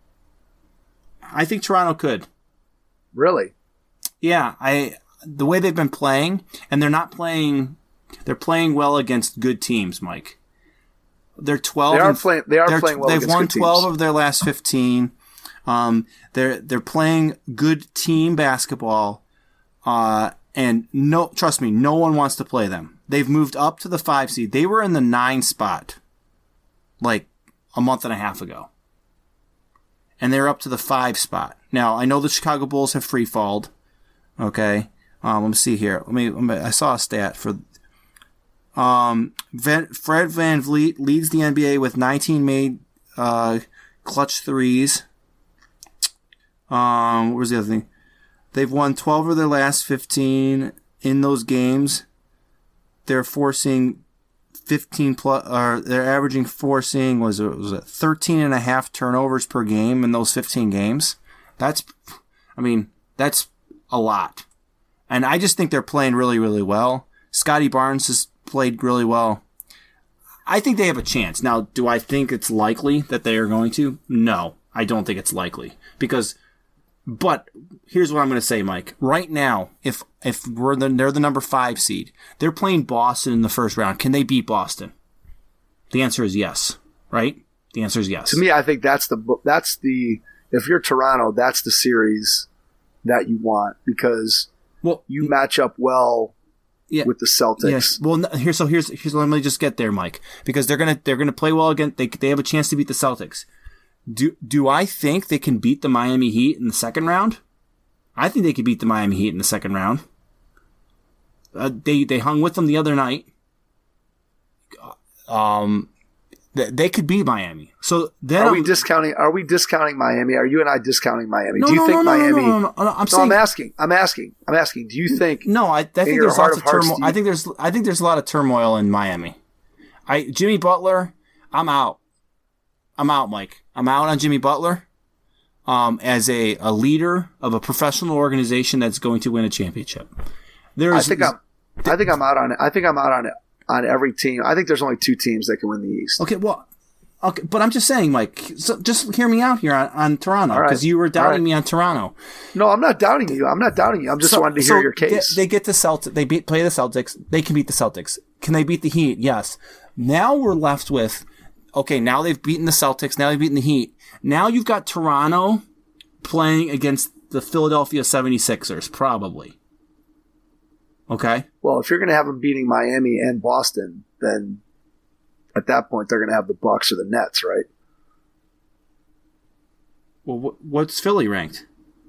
Speaker 4: I think Toronto could.
Speaker 2: Really?
Speaker 4: Yeah, I the way they've been playing, and they're not playing. They're playing well against good teams, Mike. They're twelve.
Speaker 2: They are
Speaker 4: and,
Speaker 2: playing. They are playing well.
Speaker 4: They've
Speaker 2: against
Speaker 4: won
Speaker 2: good
Speaker 4: twelve
Speaker 2: teams.
Speaker 4: of their last fifteen. Um, they're they're playing good team basketball. Uh, and no, trust me, no one wants to play them. They've moved up to the five seed. They were in the nine spot like a month and a half ago. And they're up to the five spot. Now, I know the Chicago Bulls have free falled. Okay. Um, let me see here. Let me, let me I saw a stat for, um, Fred VanVleet leads the N B A with nineteen made, uh, clutch threes. Um, what was the other thing? They've won twelve of their last fifteen in those games. They're forcing fifteen plus, or they're averaging forcing, was it, was it thirteen and a half turnovers per game in those fifteen games. That's, I mean, that's a lot. And I just think they're playing really, really well. Scotty Barnes has played really well. I think they have a chance. Now, do I think it's likely that they are going to? No, I don't think it's likely. Because But here's what I'm going to say, Mike. Right now, if if we're the, they're the number five seed, they're playing Boston in the first round. Can they beat Boston? The answer is yes, right? The answer is yes.
Speaker 2: To me, I think that's the that's the if you're Toronto, that's the series that you want because well, you match up well yeah, with the Celtics.
Speaker 4: Yes. Well, here so here's here's let me just get there, Mike, because they're gonna they're gonna play well again. They they have a chance to beat the Celtics. Do do I think they can beat the Miami Heat in the second round? I think they could beat the Miami Heat in the second round. Uh, they they hung with them the other night. Um, they, they could beat Miami. So then
Speaker 2: are
Speaker 4: I'm,
Speaker 2: we discounting? Are we discounting Miami? Are you and I discounting Miami?
Speaker 4: No,
Speaker 2: do you
Speaker 4: no,
Speaker 2: think
Speaker 4: no,
Speaker 2: Miami?
Speaker 4: No, no, no, no, no. I'm
Speaker 2: no,
Speaker 4: saying.
Speaker 2: I'm asking. I'm asking. I'm asking. Do you think?
Speaker 4: No, I, I think there's lots of turmoil. I think there's I think there's a lot of turmoil in Miami. I Jimmy Butler. I'm out. I'm out, Mike. I'm out on Jimmy Butler um, as a, a leader of a professional organization that's going to win a championship. There's,
Speaker 2: I think I'm. I think I'm out on it. I think I'm out on it on every team. I think there's only two teams that can win the East.
Speaker 4: Okay, well, okay, but I'm just saying, Mike. So just hear me out here on, on Toronto because right. you were doubting right. me on Toronto.
Speaker 2: No, I'm not doubting you. I'm not doubting you. I'm just so, wanting to hear
Speaker 4: so
Speaker 2: your case.
Speaker 4: They, they get the Celtics. They beat, play the Celtics. They can beat the Celtics. Can they beat the Heat? Yes. Now we're left with. Okay, now they've beaten the Celtics. Now they've beaten the Heat. Now you've got Toronto playing against the Philadelphia seventy-sixers, probably. Okay?
Speaker 2: Well, if you're going to have them beating Miami and Boston, then at that point they're going to have the Bucks or the Nets, right?
Speaker 4: Well, what's Philly ranked?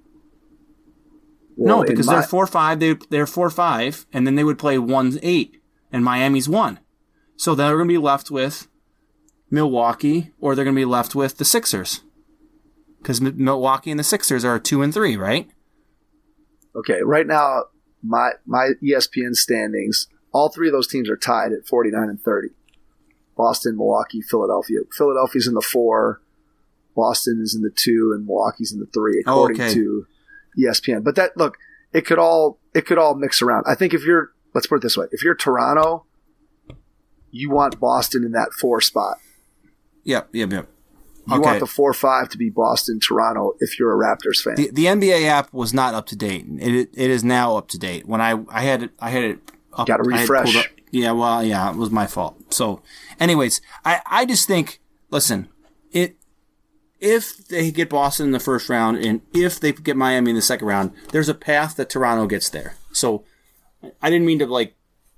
Speaker 4: Well, no, because my... they're four five. They, they're four five, and then they would play one eight, and Miami's one. So they're going to be left with Milwaukee, or they're going to be left with the Sixers. Because M- Milwaukee and the Sixers are two and three, right?
Speaker 2: Okay, right now, my my E S P N standings, all three of those teams are tied at forty-nine and thirty. Boston, Milwaukee, Philadelphia. Philadelphia's in the four, Boston is in the two, and Milwaukee's in the three, according oh, okay. to E S P N. But that look, it could all it could all mix around. I think if you're let's put it this way, if you're Toronto, you want Boston in that four spot.
Speaker 4: Yep, yep, yep.
Speaker 2: You okay. want the four five to be Boston, Toronto if you're a Raptors fan.
Speaker 4: The, the N B A app was not up to date. It it is now up to date. When I, I had it I had it up.
Speaker 2: Got to refresh.
Speaker 4: Up, yeah, well, yeah, it was my fault. So, anyways, I, I just think, listen, it if they get Boston in the first round and if they get Miami in the second round, there's a path that Toronto gets there. So, I didn't mean to like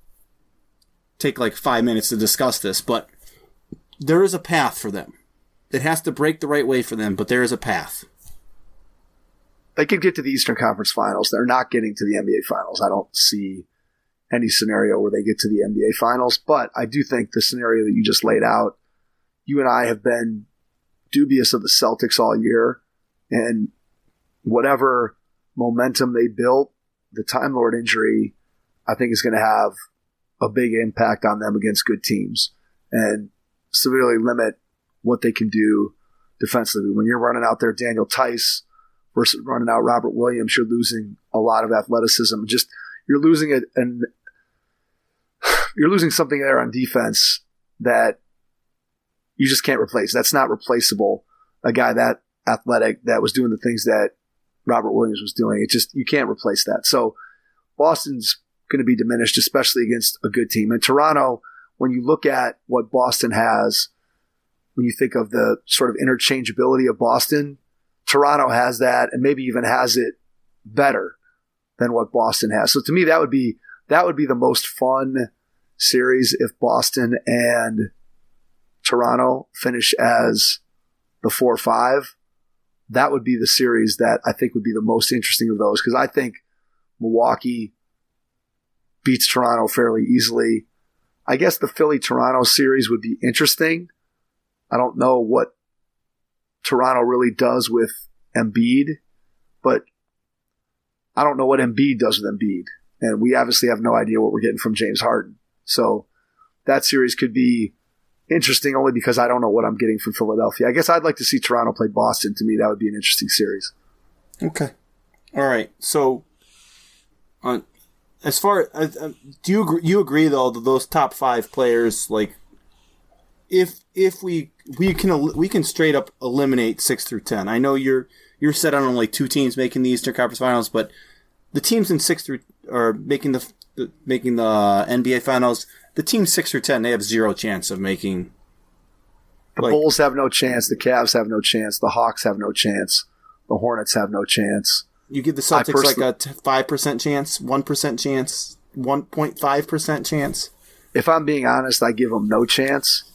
Speaker 4: take like five minutes to discuss this, but there is a path for them. It has to break the right way for them, but there is a path.
Speaker 2: They could get to the Eastern Conference Finals. They're not getting to the N B A Finals. I don't see any scenario where they get to the N B A Finals, but I do think the scenario that you just laid out, you and I have been dubious of the Celtics all year, and whatever momentum they built, the Time Lord injury, I think is going to have a big impact on them against good teams and severely limit what they can do defensively. When you're running out there Daniel Tice versus running out Robert Williams, you're losing a lot of athleticism. Just you're losing it, and you're losing something there on defense that you just can't replace. That's not replaceable. A guy that athletic that was doing the things that Robert Williams was doing, it just you can't replace that. So Boston's going to be diminished, especially against a good team. And Toronto, when you look at what Boston has, when you think of the sort of interchangeability of Boston, Toronto has that and maybe even has it better than what Boston has. So to me, that would be that would be the most fun series if Boston and Toronto finish as the four five. That would be the series that I think would be the most interesting of those, because I think Milwaukee beats Toronto fairly easily. I guess the Philly-Toronto series would be interesting. I don't know what Toronto really does with Embiid, but I don't know what Embiid does with Embiid. And we obviously have no idea what we're getting from James Harden. So that series could be interesting only because I don't know what I'm getting from Philadelphia. I guess I'd like to see Toronto play Boston. To me, that would be an interesting series.
Speaker 4: Okay. All right. So uh, as far as, uh, do you agree, you agree though that those top five players, like if if we we can we can straight up eliminate six through ten. I know you're you're set on only two teams making the Eastern Conference Finals, but the teams in six through or making the, the making the N B A Finals, the teams six through ten, they have zero chance of making.
Speaker 2: The like, Bulls have no chance. The Cavs have no chance. The Hawks have no chance. The Hornets have no chance.
Speaker 4: You give the Celtics like a five percent chance, one percent chance, one point five percent chance.
Speaker 2: If I'm being honest, I give them no chance.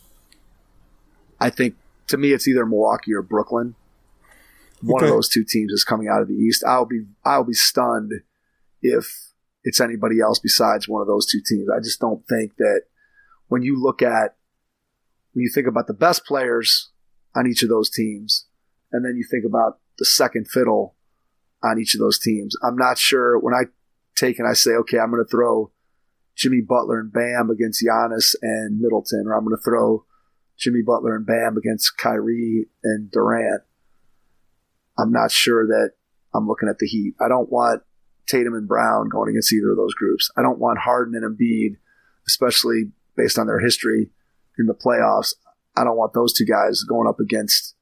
Speaker 2: I think, to me, it's either Milwaukee or Brooklyn. One okay. of those two teams is coming out of the East. I'll be I'll be stunned if it's anybody else besides one of those two teams. I just don't think that when you look at when you think about the best players on each of those teams, and then you think about the second fiddle on each of those teams, I'm not sure when I take and I say, okay, I'm going to throw Jimmy Butler and Bam against Giannis and Middleton, or I'm going to throw Jimmy Butler and Bam against Kyrie and Durant. I'm not sure that I'm looking at the Heat. I don't want Tatum and Brown going against either of those groups. I don't want Harden and Embiid, especially based on their history in the playoffs. I don't want those two guys going up against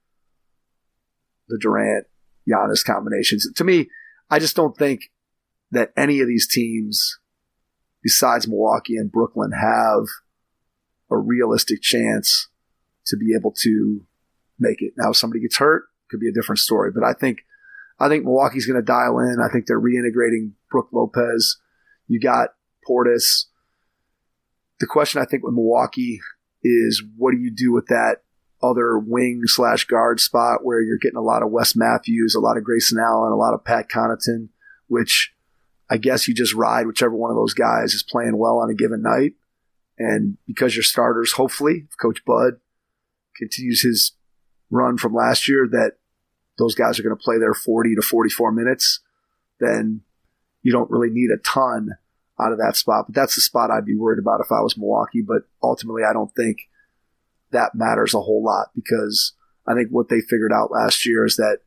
Speaker 2: the Durant-Giannis combinations. To me, I just don't think that any of these teams, besides Milwaukee and Brooklyn, have a realistic chance to be able to make it. Now, if somebody gets hurt, could be a different story. But I think I think Milwaukee's going to dial in. I think they're reintegrating Brook Lopez. You got Portis. The question I think with Milwaukee is, what do you do with that other wing slash guard spot where you're getting a lot of Wes Matthews, a lot of Grayson Allen, a lot of Pat Connaughton, which I guess you just ride whichever one of those guys is playing well on a given night. And because your starters, hopefully, if Coach Bud continues his run from last year, that those guys are going to play their forty to forty-four minutes, then you don't really need a ton out of that spot. But that's the spot I'd be worried about if I was Milwaukee. But ultimately, I don't think that matters a whole lot, because I think what they figured out last year is that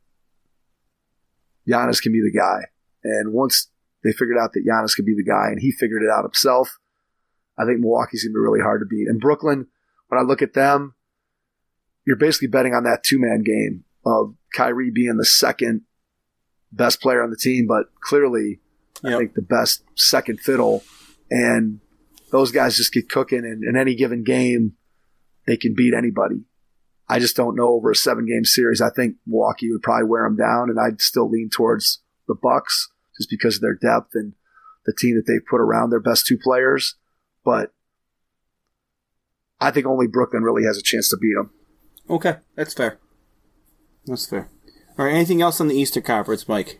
Speaker 2: Giannis can be the guy. And once they figured out that Giannis could be the guy and he figured it out himself, I think Milwaukee's going to be really hard to beat. And Brooklyn, when I look at them, you're basically betting on that two-man game of Kyrie being the second best player on the team, but clearly yep. I think the best second fiddle. And those guys just get cooking, and in any given game, they can beat anybody. I just don't know over a seven-game series. I think Milwaukee would probably wear them down, and I'd still lean towards the Bucks just because of their depth and the team that they've put around their best two players. But I think only Brooklyn really has a chance to beat them.
Speaker 4: Okay, that's fair. That's fair. All right, anything else on the Eastern Conference, Mike?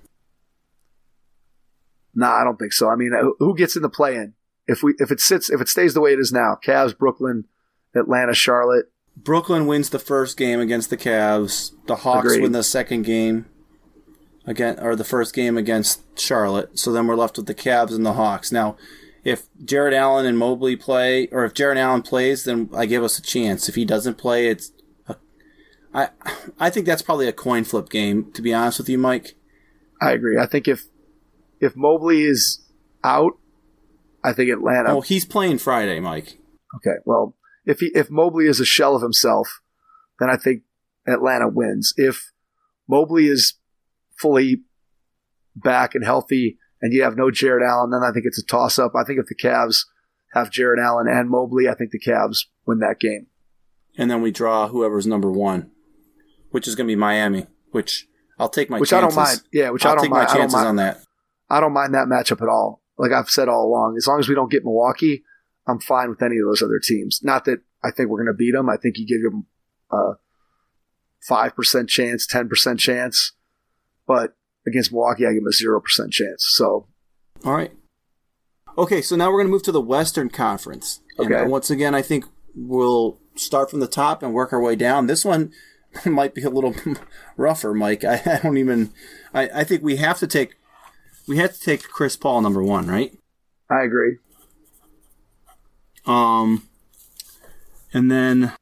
Speaker 2: Nah, I don't think so. I mean, who gets in the play-in? If we, if it sits, if it stays the way it is now, Cavs, Brooklyn, Atlanta, Charlotte.
Speaker 4: Brooklyn wins the first game against the Cavs. The Hawks Agreed. win the second game again, or the first game against Charlotte. So then we're left with the Cavs and the Hawks. Now, if Jared Allen and Mobley play, or if Jared Allen plays, then I give us a chance. If he doesn't play, it's a, I I think that's probably a coin flip game, to be honest with you, Mike.
Speaker 2: I agree. I think if if Mobley is out, I think Atlanta.
Speaker 4: Oh, he's playing Friday, Mike.
Speaker 2: Okay, well, if he if Mobley is a shell of himself, then I think Atlanta wins. If Mobley is fully back and healthy, and you have no Jared Allen, then I think it's a toss-up. I think if the Cavs have Jared Allen and Mobley, I think the Cavs win that game.
Speaker 4: And then we draw whoever's number one, which is going to be Miami, which I'll take my
Speaker 2: which
Speaker 4: chances.
Speaker 2: Which I don't mind. Yeah, which
Speaker 4: I'll
Speaker 2: I don't
Speaker 4: take
Speaker 2: mind.
Speaker 4: my chances
Speaker 2: I don't mind,
Speaker 4: on that.
Speaker 2: I don't mind that matchup at all. Like I've said all along, as long as we don't get Milwaukee, I'm fine with any of those other teams. Not that I think we're going to beat them. I think you give them a five percent chance, ten percent chance. But against Milwaukee, I give them a zero percent chance. So,
Speaker 4: all right. Okay, so now we're going to move to the Western Conference. And
Speaker 2: okay.
Speaker 4: once again, I think we'll start from the top and work our way down. This one might be a little rougher, Mike. I, I don't even I, – I think we have to take – we have to take Chris Paul number one, right?
Speaker 2: I agree.
Speaker 4: Um, and then,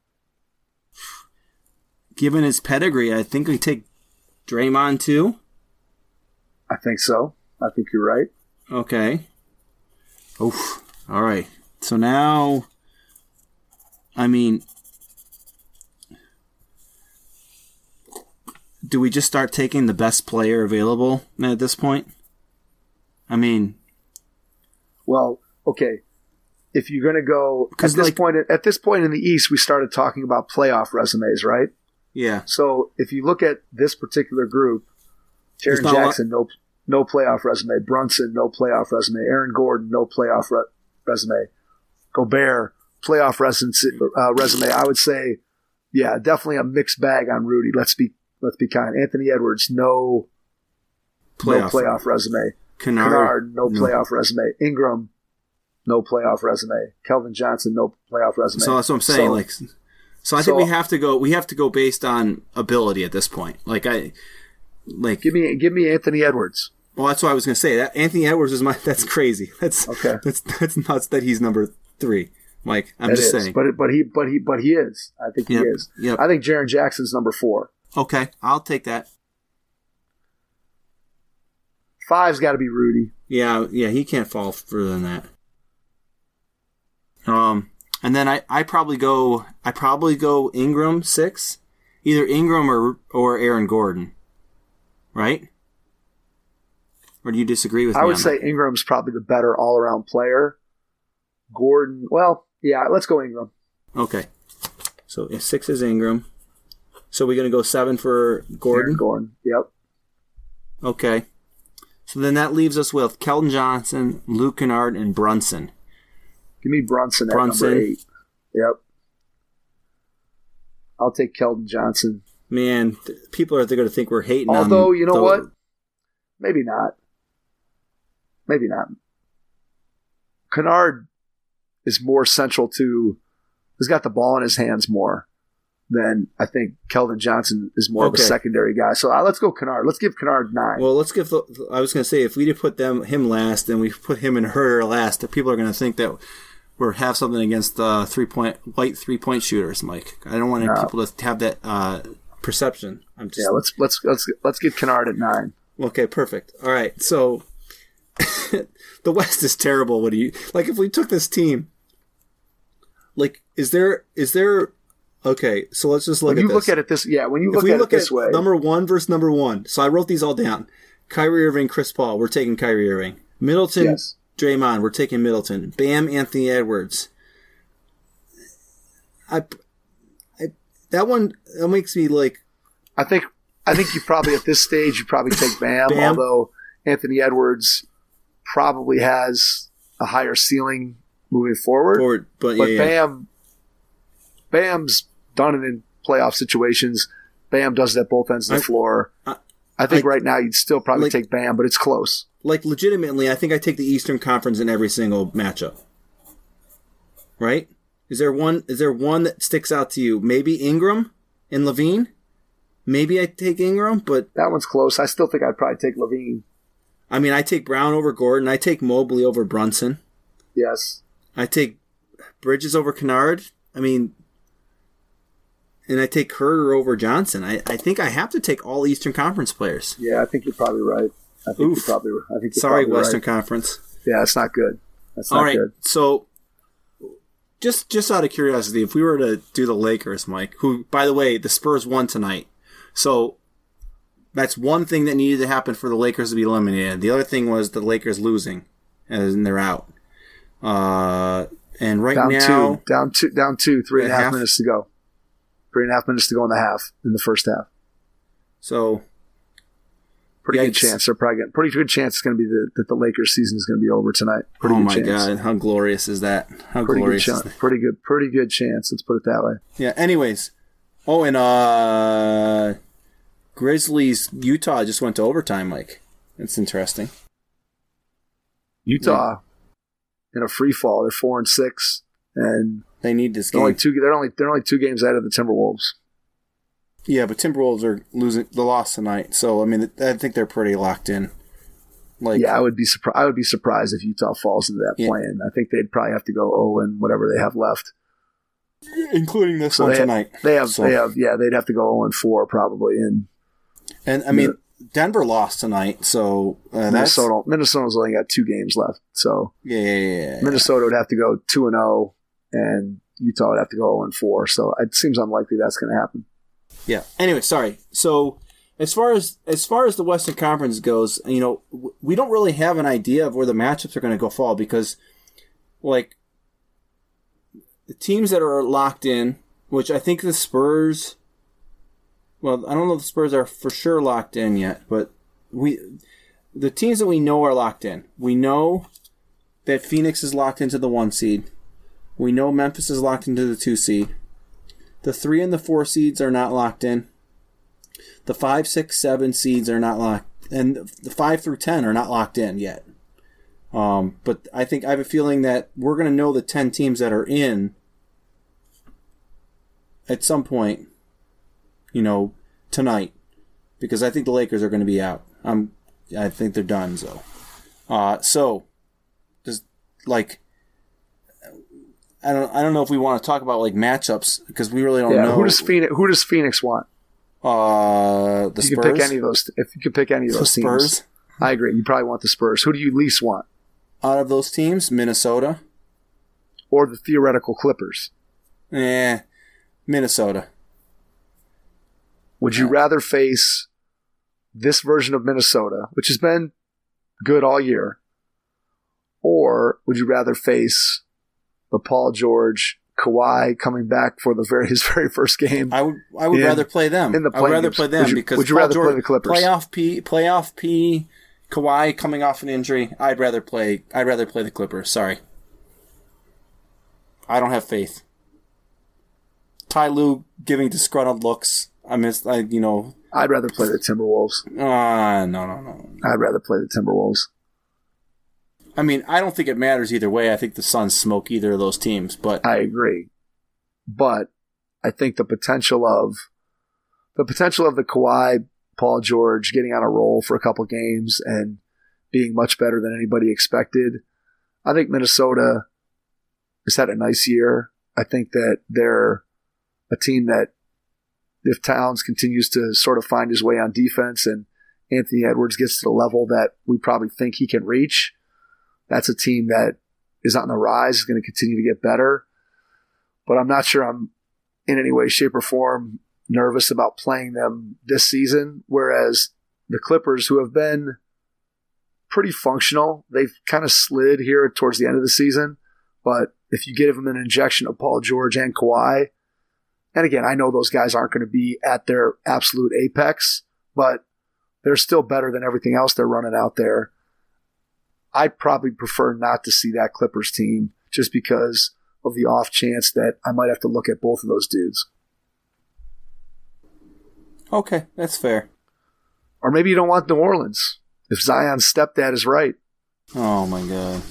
Speaker 4: given his pedigree, I think we take Draymond too.
Speaker 2: I think so. I think you're right.
Speaker 4: Okay. Oof. All right. So now, I mean, do we just start taking the best player available at this point? I mean,
Speaker 2: well, okay. If you're going to go at this like, point, at this point in the East, we started talking about playoff resumes, right?
Speaker 4: Yeah.
Speaker 2: So if you look at this particular group, Jaren Jackson, no no playoff resume. Brunson, no playoff resume. Aaron Gordon, no playoff re- resume. Gobert, playoff resume. Uh, resume. I would say, yeah, definitely a mixed bag on Rudy. Let's be let's be kind. Anthony Edwards, no playoff, no playoff resume.
Speaker 4: Kennard,
Speaker 2: Kennard no,
Speaker 4: no
Speaker 2: playoff resume. Ingram, no playoff resume. Kelvin Johnson, no playoff resume.
Speaker 4: So that's what I'm saying. So, like, so I think so, we have to go. We have to go based on ability at this point. Like I, like
Speaker 2: give me give me Anthony Edwards.
Speaker 4: Well, that's what I was going to say. That Anthony Edwards is my. That's crazy. That's
Speaker 2: okay.
Speaker 4: That's that's nuts that he's number three. Mike, I'm
Speaker 2: it
Speaker 4: just
Speaker 2: is.
Speaker 4: saying.
Speaker 2: But but he but he but he is. I think he
Speaker 4: yep.
Speaker 2: is.
Speaker 4: Yep.
Speaker 2: I think Jaren Jackson's number four.
Speaker 4: Okay, I'll take that.
Speaker 2: Five's got to be Rudy.
Speaker 4: Yeah, yeah, he can't fall further than that. Um, and then I, I probably go I probably go Ingram six, either Ingram or or Aaron Gordon, right? Or do you disagree with me?
Speaker 2: I would say that? Ingram's probably the better all around player. Gordon, well, yeah, let's go Ingram.
Speaker 4: Okay, so if six is Ingram, so we're gonna go seven for Gordon.
Speaker 2: Aaron Gordon, yep.
Speaker 4: Okay. So then that leaves us with Keldon Johnson, Luke Kennard, and Brunson.
Speaker 2: Give me Brunson,
Speaker 4: Brunson.
Speaker 2: at number eight. Yep. I'll take Keldon Johnson.
Speaker 4: Man, th- people are going to think we're hating
Speaker 2: Although,
Speaker 4: on
Speaker 2: Although, you know
Speaker 4: the...
Speaker 2: what? Maybe not. Maybe not. Kennard is more central to... He's got the ball in his hands more than I think Keldon Johnson is more okay. of a secondary guy. So uh, let's go Kennard. Let's give Kennard nine.
Speaker 4: Well, let's give. The, I was going to say if we did put them him last, and we put him and Herter last, people are going to think that we have something against uh, three point white three point shooters, Mike. I don't want no. people to have that uh, perception. I'm just
Speaker 2: yeah. Let's let's let's let's get Kennard at nine.
Speaker 4: Okay, perfect. All right, so the West is terrible. What do you like? If we took this team, like, is there is there Okay, so let's just look
Speaker 2: when
Speaker 4: at
Speaker 2: you
Speaker 4: this.
Speaker 2: look at it this, yeah. When you look
Speaker 4: if we
Speaker 2: at
Speaker 4: look
Speaker 2: it this
Speaker 4: at
Speaker 2: way,
Speaker 4: number one versus number one. So I wrote these all down. Kyrie Irving, Chris Paul. We're taking Kyrie Irving. Middleton, yes. Draymond. We're taking Middleton. Bam, Anthony Edwards. I, I, that one that makes me like.
Speaker 2: I think I think you probably at this stage you probably take Bam,
Speaker 4: Bam.
Speaker 2: Although Anthony Edwards probably has a higher ceiling moving forward.
Speaker 4: forward but
Speaker 2: but
Speaker 4: yeah,
Speaker 2: Bam, yeah. Bam's done it in playoff situations. Bam does it at both ends of the I, floor. I, I think I, right now you'd still probably like, take Bam, but it's close.
Speaker 4: Like, legitimately, I think I take the Eastern Conference in every single matchup. Right? Is there one Is there one that sticks out to you? Maybe Ingram and LaVine? Maybe I take Ingram, but...
Speaker 2: That one's close. I still think I'd probably take LaVine.
Speaker 4: I mean, I take Brown over Gordon. I take Mobley over Brunson.
Speaker 2: Yes.
Speaker 4: I take Bridges over Kennard. I mean... And I take Herter over Johnson. I, I think I have to take all Eastern Conference players.
Speaker 2: Yeah, I think you're probably right. I think Oof. you're probably I think you're
Speaker 4: Sorry,
Speaker 2: probably
Speaker 4: Western
Speaker 2: right.
Speaker 4: Conference.
Speaker 2: Yeah, that's not good. That's not
Speaker 4: all right,
Speaker 2: good.
Speaker 4: So, just just out of curiosity, if we were to do the Lakers, Mike, who, by the way, the Spurs won tonight. So, that's one thing that needed to happen for the Lakers to be eliminated. The other thing was the Lakers losing, and they're out. Uh, and right
Speaker 2: down
Speaker 4: now...
Speaker 2: Two, down two, down two, three and a half,
Speaker 4: half
Speaker 2: minutes to go. Three and a half minutes to go in the half, in the first half.
Speaker 4: So,
Speaker 2: pretty
Speaker 4: yikes.
Speaker 2: good chance. They're probably getting, pretty good chance it's going to be the, that the Lakers season is going to be over tonight. Pretty
Speaker 4: oh
Speaker 2: good
Speaker 4: my
Speaker 2: chance.
Speaker 4: God, how glorious is that? How
Speaker 2: pretty
Speaker 4: glorious
Speaker 2: good
Speaker 4: is
Speaker 2: chance.
Speaker 4: that?
Speaker 2: Pretty good, pretty good chance. Let's put it that way.
Speaker 4: Yeah. Anyways, oh, and uh, Grizzlies Utah just went to overtime, Mike. That's interesting.
Speaker 2: Utah yeah. in a free fall. They're four and six, and
Speaker 4: they need this game.
Speaker 2: Only two, they're only they're only two games ahead of the Timberwolves.
Speaker 4: Yeah, but Timberwolves are losing the loss tonight, so I mean, I think they're pretty locked in. Like,
Speaker 2: yeah, I would be surprised. I would be surprised if Utah falls into that yeah. plan. I think they'd probably have to go oh and whatever they have left,
Speaker 4: including this
Speaker 2: so
Speaker 4: one
Speaker 2: they
Speaker 4: tonight.
Speaker 2: Have, they have,
Speaker 4: so.
Speaker 2: they have, yeah, they'd have to go oh and four probably. And
Speaker 4: and I mean, yeah. Denver lost tonight, so uh,
Speaker 2: Minnesota.
Speaker 4: That's...
Speaker 2: Minnesota's only got two games left, so
Speaker 4: yeah, yeah, yeah.
Speaker 2: Minnesota would have to go two and zero, and Utah would have to go oh and four. So it seems unlikely that's going to happen.
Speaker 4: Yeah. Anyway, sorry. So as far as as far as the Western Conference goes, you know, we don't really have an idea of where the matchups are going to go fall because, like, the teams that are locked in, which I think the Spurs. Well, I don't know if the Spurs are for sure locked in yet, but we, the teams that we know are locked in. We know that Phoenix is locked into the one seed. We know Memphis is locked into the two seed. The three and the four seeds are not locked in. The five, six, seven seeds are not locked, and the five through ten are not locked in yet. Um, but I think I have a feeling that we're going to know the ten teams that are in at some point. You know, tonight, because I think the Lakers are going to be out. I'm, I think they're done. So, uh, so, just like, I don't, I don't know if we want to talk about like matchups because we really don't
Speaker 2: yeah,
Speaker 4: know.
Speaker 2: Who does Phoenix? Who does Phoenix want?
Speaker 4: Uh, the
Speaker 2: you
Speaker 4: Spurs.
Speaker 2: Could pick any of those. If you could pick any of those
Speaker 4: the
Speaker 2: teams,
Speaker 4: Spurs.
Speaker 2: I agree. You probably want the Spurs. Who do you least want?
Speaker 4: Out of those teams, Minnesota
Speaker 2: or the theoretical Clippers?
Speaker 4: Eh, Minnesota.
Speaker 2: Would you rather face this version of Minnesota, which has been good all year, or would you rather face the Paul George, Kawhi coming back for the very his very first game?
Speaker 4: I would I would in, rather play them.
Speaker 2: In the
Speaker 4: I would rather
Speaker 2: games.
Speaker 4: play them
Speaker 2: would you,
Speaker 4: because
Speaker 2: would you
Speaker 4: Paul
Speaker 2: rather
Speaker 4: George,
Speaker 2: play the Clippers?
Speaker 4: Playoff P, playoff P, Kawhi coming off an injury. I'd rather play. I'd rather play the Clippers. Sorry, I don't have faith. Ty Lue giving disgruntled looks. I miss, I, you know.
Speaker 2: I'd rather play the Timberwolves.
Speaker 4: Uh, no, no, no.
Speaker 2: I'd rather play the Timberwolves.
Speaker 4: I mean, I don't think it matters either way. I think the Suns smoke either of those teams, but
Speaker 2: I agree. But I think the potential of the potential of the Kawhi, Paul George getting on a roll for a couple games and being much better than anybody expected. I think Minnesota has had a nice year. I think that they're a team that, if Towns continues to sort of find his way on defense and Anthony Edwards gets to the level that we probably think he can reach, that's a team that is on the rise, is going to continue to get better. But I'm not sure I'm in any way, shape, or form nervous about playing them this season, whereas the Clippers, who have been pretty functional, they've kind of slid here towards the end of the season. But if you give them an injection of Paul George and Kawhi, and again, I know those guys aren't going to be at their absolute apex, but they're still better than everything else they're running out there. I'd probably prefer not to see that Clippers team just because of the off chance that I might have to look at both of those dudes.
Speaker 4: Okay, that's fair.
Speaker 2: Or maybe you don't want New Orleans, if Zion's stepdad is right.
Speaker 4: Oh, my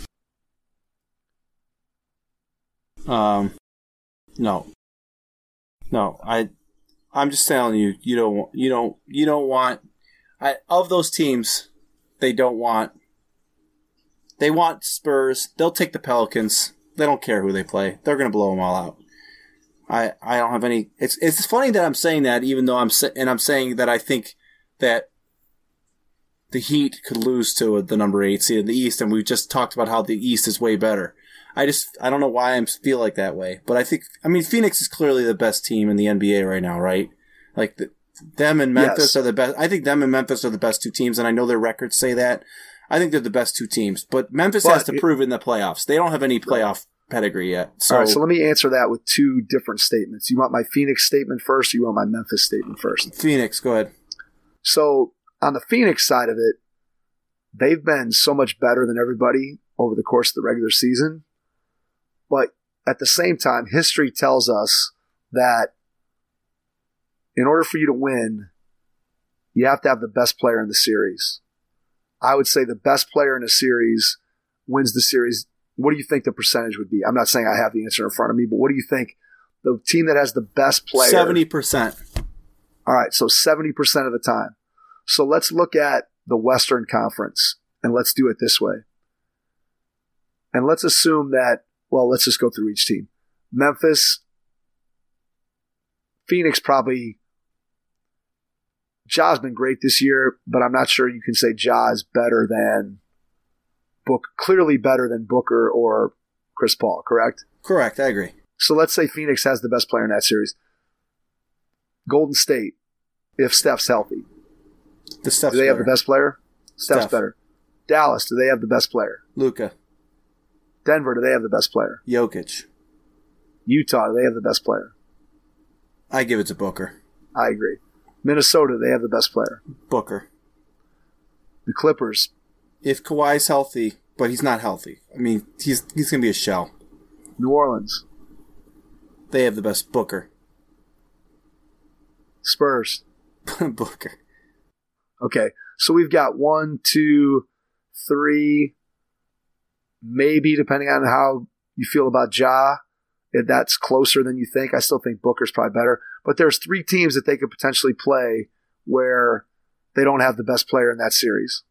Speaker 4: God. Um, no. No, I, I'm just telling you, you don't, you don't, you don't want. I of those teams, they don't want. They want Spurs. They'll take the Pelicans. They don't care who they play. They're going to blow them all out. I, I don't have any. It's, it's funny that I'm saying that, even though I'm, and I'm saying that I think that the Heat could lose to the number eight seed in the East, and we just talked about how the East is way better. I just, I don't know why I feel like that way. But I think, I mean, Phoenix is clearly the best team in the N B A right now, right? Like, the, them and Memphis
Speaker 2: yes.
Speaker 4: are the best. I think them and Memphis are the best two teams, and I know their records say that. I think they're the best two teams. But Memphis but has to it, prove it in the playoffs. They don't have any playoff pedigree yet. So.
Speaker 2: All right, so let me answer that with two different statements. You want my Phoenix statement first, or you want my Memphis statement first?
Speaker 4: Phoenix, go ahead.
Speaker 2: So, on the Phoenix side of it, they've been so much better than everybody over the course of the regular season. But at the same time, history tells us that in order for you to win, you have to have the best player in the series. I would say the best player in a series wins the series. What do you think the percentage would be? I'm not saying I have the answer in front of me, but what do you think the team that has the best player?
Speaker 4: seventy percent.
Speaker 2: All right, so seventy percent of the time. So let's look at the Western Conference, and let's do it this way. And let's assume that, well, let's just go through each team. Memphis, Phoenix probably, Ja's been great this year, but I'm not sure you can say Ja is better than Book, clearly better than Booker or Chris Paul, correct?
Speaker 4: Correct, I agree.
Speaker 2: So let's say Phoenix has the best player in that series. Golden State, if Steph's healthy.
Speaker 4: The Steph's
Speaker 2: Do they
Speaker 4: better.
Speaker 2: have the best player? Steph's
Speaker 4: Steph.
Speaker 2: better. Dallas, do they have the best player?
Speaker 4: Luka.
Speaker 2: Denver, do they have the best player?
Speaker 4: Jokic.
Speaker 2: Utah, do they have the best player?
Speaker 4: I give it to Booker.
Speaker 2: I agree. Minnesota, do they have the best player?
Speaker 4: Booker.
Speaker 2: The Clippers.
Speaker 4: If Kawhi's healthy, but he's not healthy. I mean, he's he's going to be a shell.
Speaker 2: New Orleans.
Speaker 4: They have the best Booker.
Speaker 2: Spurs.
Speaker 4: Booker.
Speaker 2: Okay, so we've got one, two, three, maybe, depending on how you feel about Ja, if that's closer than you think. I still think Booker's probably better. But there's three teams that they could potentially play where they don't have the best player in that series.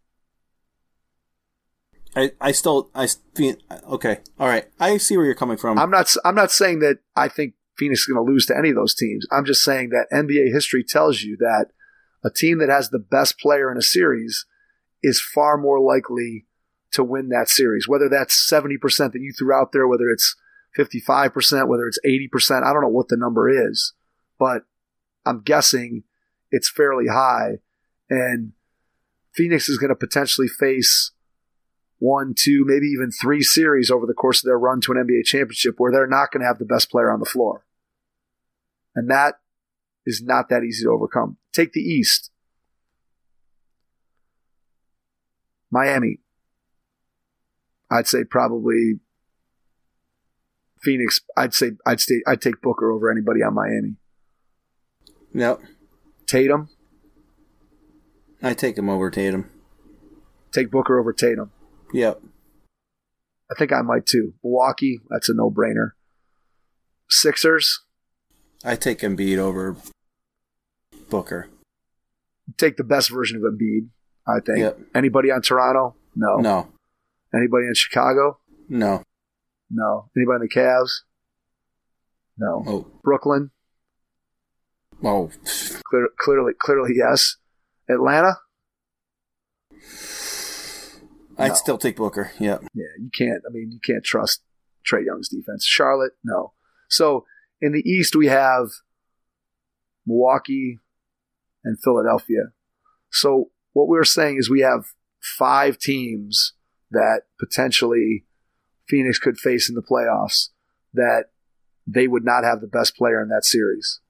Speaker 4: I, I still I feel okay. All right, I see where you're coming from.
Speaker 2: I'm not I'm not saying that I think Phoenix is going to lose to any of those teams. I'm just saying that N B A history tells you that a team that has the best player in a series is far more likely to win that series. Whether that's seventy percent that you threw out there, whether it's fifty-five percent, whether it's eighty percent, I don't know what the number is, but I'm guessing it's fairly high. And Phoenix is going to potentially face one, two, maybe even three series over the course of their run to an N B A championship where they're not going to have the best player on the floor. And that is not that easy to overcome. Take the East. Miami. I'd say probably Phoenix. I'd say I'd stay I'd take Booker over anybody on Miami.
Speaker 4: Yep.
Speaker 2: Tatum.
Speaker 4: I take him over Tatum.
Speaker 2: Take Booker over Tatum.
Speaker 4: Yep.
Speaker 2: I think I might too. Milwaukee, that's a no-brainer. Sixers.
Speaker 4: I take Embiid over Booker.
Speaker 2: Take the best version of Embiid, I think.
Speaker 4: Yep.
Speaker 2: Anybody on Toronto? No.
Speaker 4: No.
Speaker 2: Anybody in Chicago?
Speaker 4: No.
Speaker 2: No. Anybody in the Cavs? No.
Speaker 4: Oh.
Speaker 2: Brooklyn?
Speaker 4: Oh.
Speaker 2: Clear, clearly, clearly yes. Atlanta?
Speaker 4: I'd
Speaker 2: No.
Speaker 4: still take Booker. Yep.
Speaker 2: Yeah, you can't. I mean, you can't trust Trae Young's defense. Charlotte? No. So in the East, we have Milwaukee and Philadelphia. So what we're saying is we have five teams that potentially Phoenix could face in the playoffs that they would not have the best player in that series.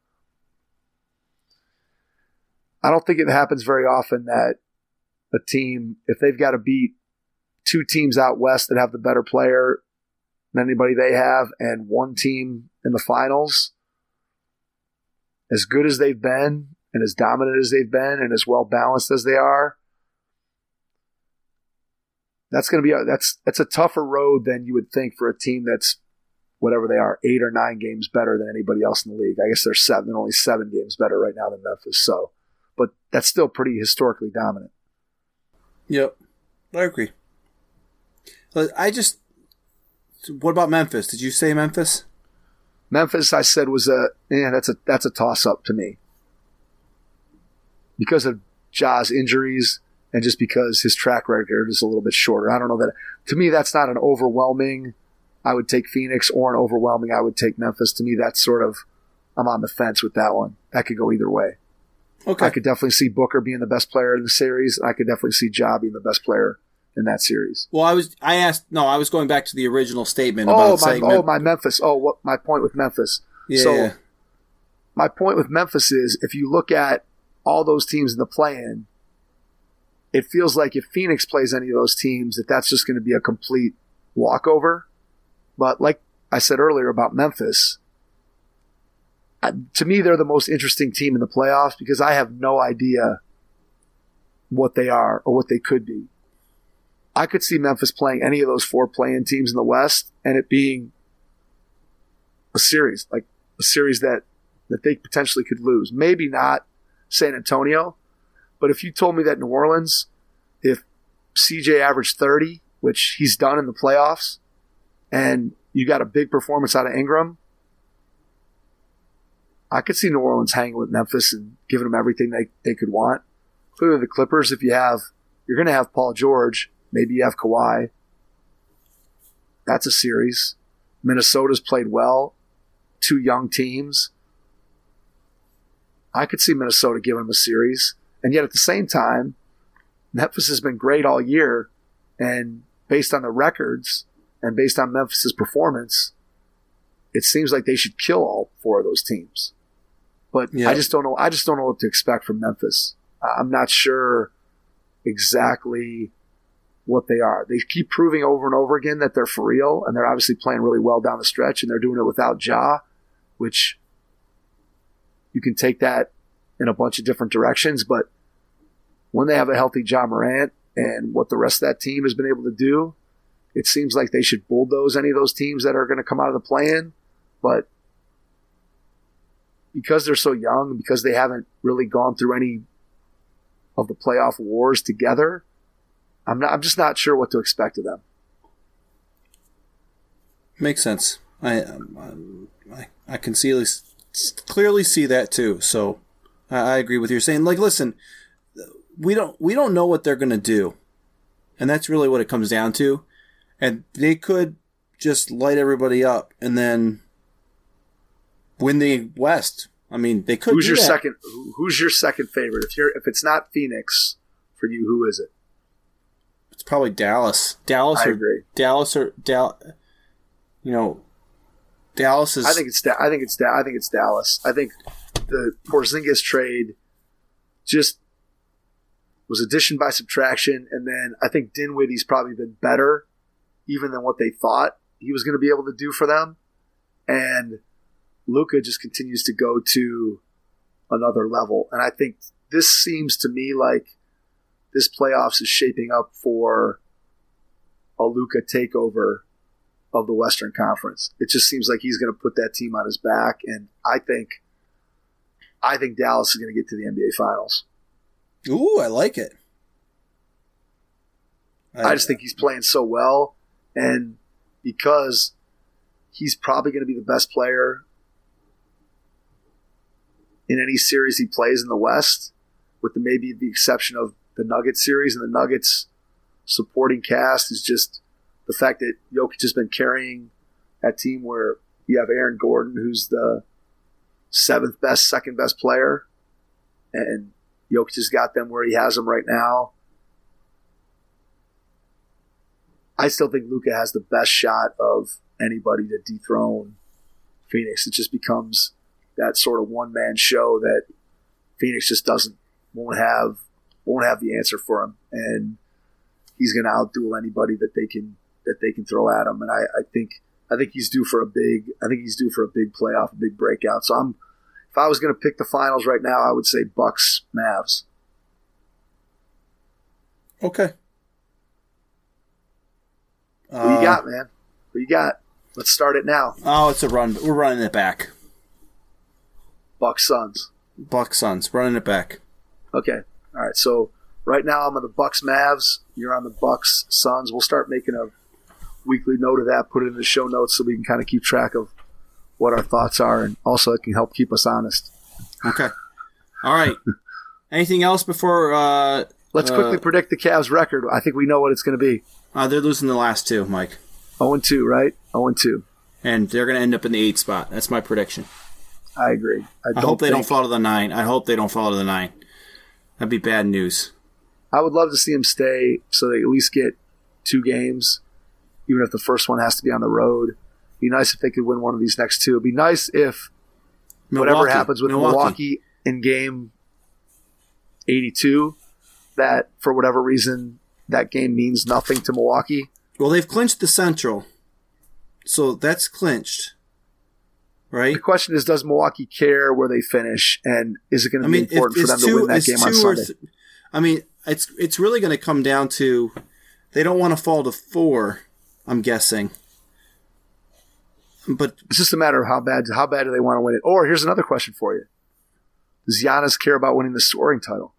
Speaker 2: I don't think it happens very often that a team, if they've got to beat two teams out west that have the better player than anybody they have, and one team in the finals, as good as they've been and as dominant as they've been and as well balanced as they are, that's going to be a, that's that's a tougher road than you would think for a team that's whatever they are, eight or nine games better than anybody else in the league. I guess they're seven, they're only seven games better right now than Memphis. So, but that's still pretty historically dominant.
Speaker 4: Yep, I agree. I just, what about Memphis? Did you say Memphis?
Speaker 2: Memphis, I said, was a yeah. That's a that's a toss up to me because of Ja's injuries and just because his track record is a little bit shorter. I don't know that to me that's not an overwhelming. I would take Phoenix or an overwhelming. I would take Memphis. To me, that's sort of I'm on the fence with that one. That could go either way.
Speaker 4: Okay,
Speaker 2: I could definitely see Booker being the best player in the series. I could definitely see Ja being the best player in that series.
Speaker 4: Well, I was I asked no, I was going back to the original statement
Speaker 2: oh,
Speaker 4: about
Speaker 2: my,
Speaker 4: saying
Speaker 2: oh
Speaker 4: Mem-
Speaker 2: my Memphis. Oh, what my point with Memphis.
Speaker 4: Yeah,
Speaker 2: so
Speaker 4: yeah.
Speaker 2: my point with Memphis is if you look at all those teams in the play-in, it feels like if Phoenix plays any of those teams, that that's just going to be a complete walkover. But like I said earlier about Memphis, I, to me they're the most interesting team in the playoffs because I have no idea what they are or what they could be. I could see Memphis playing any of those four play-in teams in the West and it being a series, like a series that, that they potentially could lose. Maybe not San Antonio, but if you told me that New Orleans, if C J averaged thirty, which he's done in the playoffs, and you got a big performance out of Ingram, I could see New Orleans hanging with Memphis and giving them everything they, they could want. Clearly the Clippers, if you have, you're going to have Paul George. Maybe you have Kawhi. That's a series. Minnesota's played well. Two young teams. I could see Minnesota giving them a series. And yet at the same time, Memphis has been great all year, and based on the records and based on Memphis's performance, it seems like they should kill all four of those teams. But yeah. I just don't know. I just don't know what to expect from Memphis. I'm not sure exactly what they are. They keep proving over and over again that they're for real, and they're obviously playing really well down the stretch, and they're doing it without Ja, which you can take that in a bunch of different directions. But when they have a healthy Ja Morant and what the rest of that team has been able to do, it seems like they should bulldoze any of those teams that are going to come out of the play-in. But because they're so young, because they haven't really gone through any of the playoff wars together, I'm not. I'm just not sure what to expect of them.
Speaker 4: Makes sense. I um, I, I can see at least clearly see that too. So I, I agree with you saying. Like, listen, we don't we don't know what they're going to do, and that's really what it comes down to. And they could just light everybody up and then win the West. I mean, they could.
Speaker 2: Who's
Speaker 4: do
Speaker 2: your
Speaker 4: that.
Speaker 2: second? Who's your second favorite? If you're if it's not Phoenix for you, who is it?
Speaker 4: It's probably Dallas. Dallas.
Speaker 2: I
Speaker 4: or,
Speaker 2: agree.
Speaker 4: Dallas or Dal. You know, Dallas is.
Speaker 2: I think it's. Da- I think it's. Da- I think it's Dallas. I think the Porzingis trade just was addition by subtraction, and then I think Dinwiddie's probably been better even than what they thought he was going to be able to do for them, and Luka just continues to go to another level. And I think this seems to me like this playoffs is shaping up for a Luka takeover of the Western Conference. It just seems like he's going to put that team on his back, and I think I think Dallas is going to get to the N B A Finals.
Speaker 4: Ooh, I like it.
Speaker 2: I, I just think he's playing so well, and because he's probably going to be the best player in any series he plays in the West, with the, maybe the exception of the Nuggets series, and the Nuggets supporting cast is just the fact that Jokic has been carrying that team where you have Aaron Gordon, who's the seventh best, second best player, and Jokic has got them where he has them right now. I still think Luka has the best shot of anybody to dethrone Phoenix. It just becomes that sort of one-man show that Phoenix just doesn't won't have won't have the answer for him, and he's going to outduel anybody that they can that they can throw at him. And I, I think I think he's due for a big I think he's due for a big playoff, a big breakout. So I'm if I was going to pick the finals right now, I would say Bucks Mavs.
Speaker 4: Okay.
Speaker 2: What uh, you got, man? What you got? Let's start it now.
Speaker 4: Oh, it's a run. We're running it back.
Speaker 2: Bucks Suns.
Speaker 4: Bucks Suns. Running it back.
Speaker 2: Okay. All right. So right now I'm on the Bucks Mavs. You're on the Bucks Suns. We'll start making a weekly note of that. Put it in the show notes so we can kind of keep track of what our thoughts are, and also it can help keep us honest.
Speaker 4: Okay. All right. Anything else before? Uh,
Speaker 2: Let's
Speaker 4: uh,
Speaker 2: quickly predict the Cavs' record. I think we know what it's going to be.
Speaker 4: Uh, they're losing the last two, Mike.
Speaker 2: oh and two, right? oh and two.
Speaker 4: And they're going to end up in the eight spot. That's my prediction.
Speaker 2: I agree. I,
Speaker 4: I hope they
Speaker 2: think...
Speaker 4: don't fall to the nine. I hope they don't fall to the nine. That'd be bad news.
Speaker 2: I would love to see them stay so they at least get two games, even if the first one has to be on the road. It'd be nice if they could win one of these next two. It'd be nice if Milwaukee, whatever happens with Milwaukee. Milwaukee in game eighty-two, that for whatever reason that game means nothing to Milwaukee.
Speaker 4: Well, they've clinched the Central, so that's clinched, right?
Speaker 2: The question is, does Milwaukee care where they finish, and is it going to be I mean, important for them two, to win that game on Sunday? Th-
Speaker 4: I mean, it's it's really going to come down to they don't want to fall to four, I'm guessing. But
Speaker 2: it's just a matter of how bad how bad do they want to win it. Or here's another question for you: does Giannis care about winning the scoring title?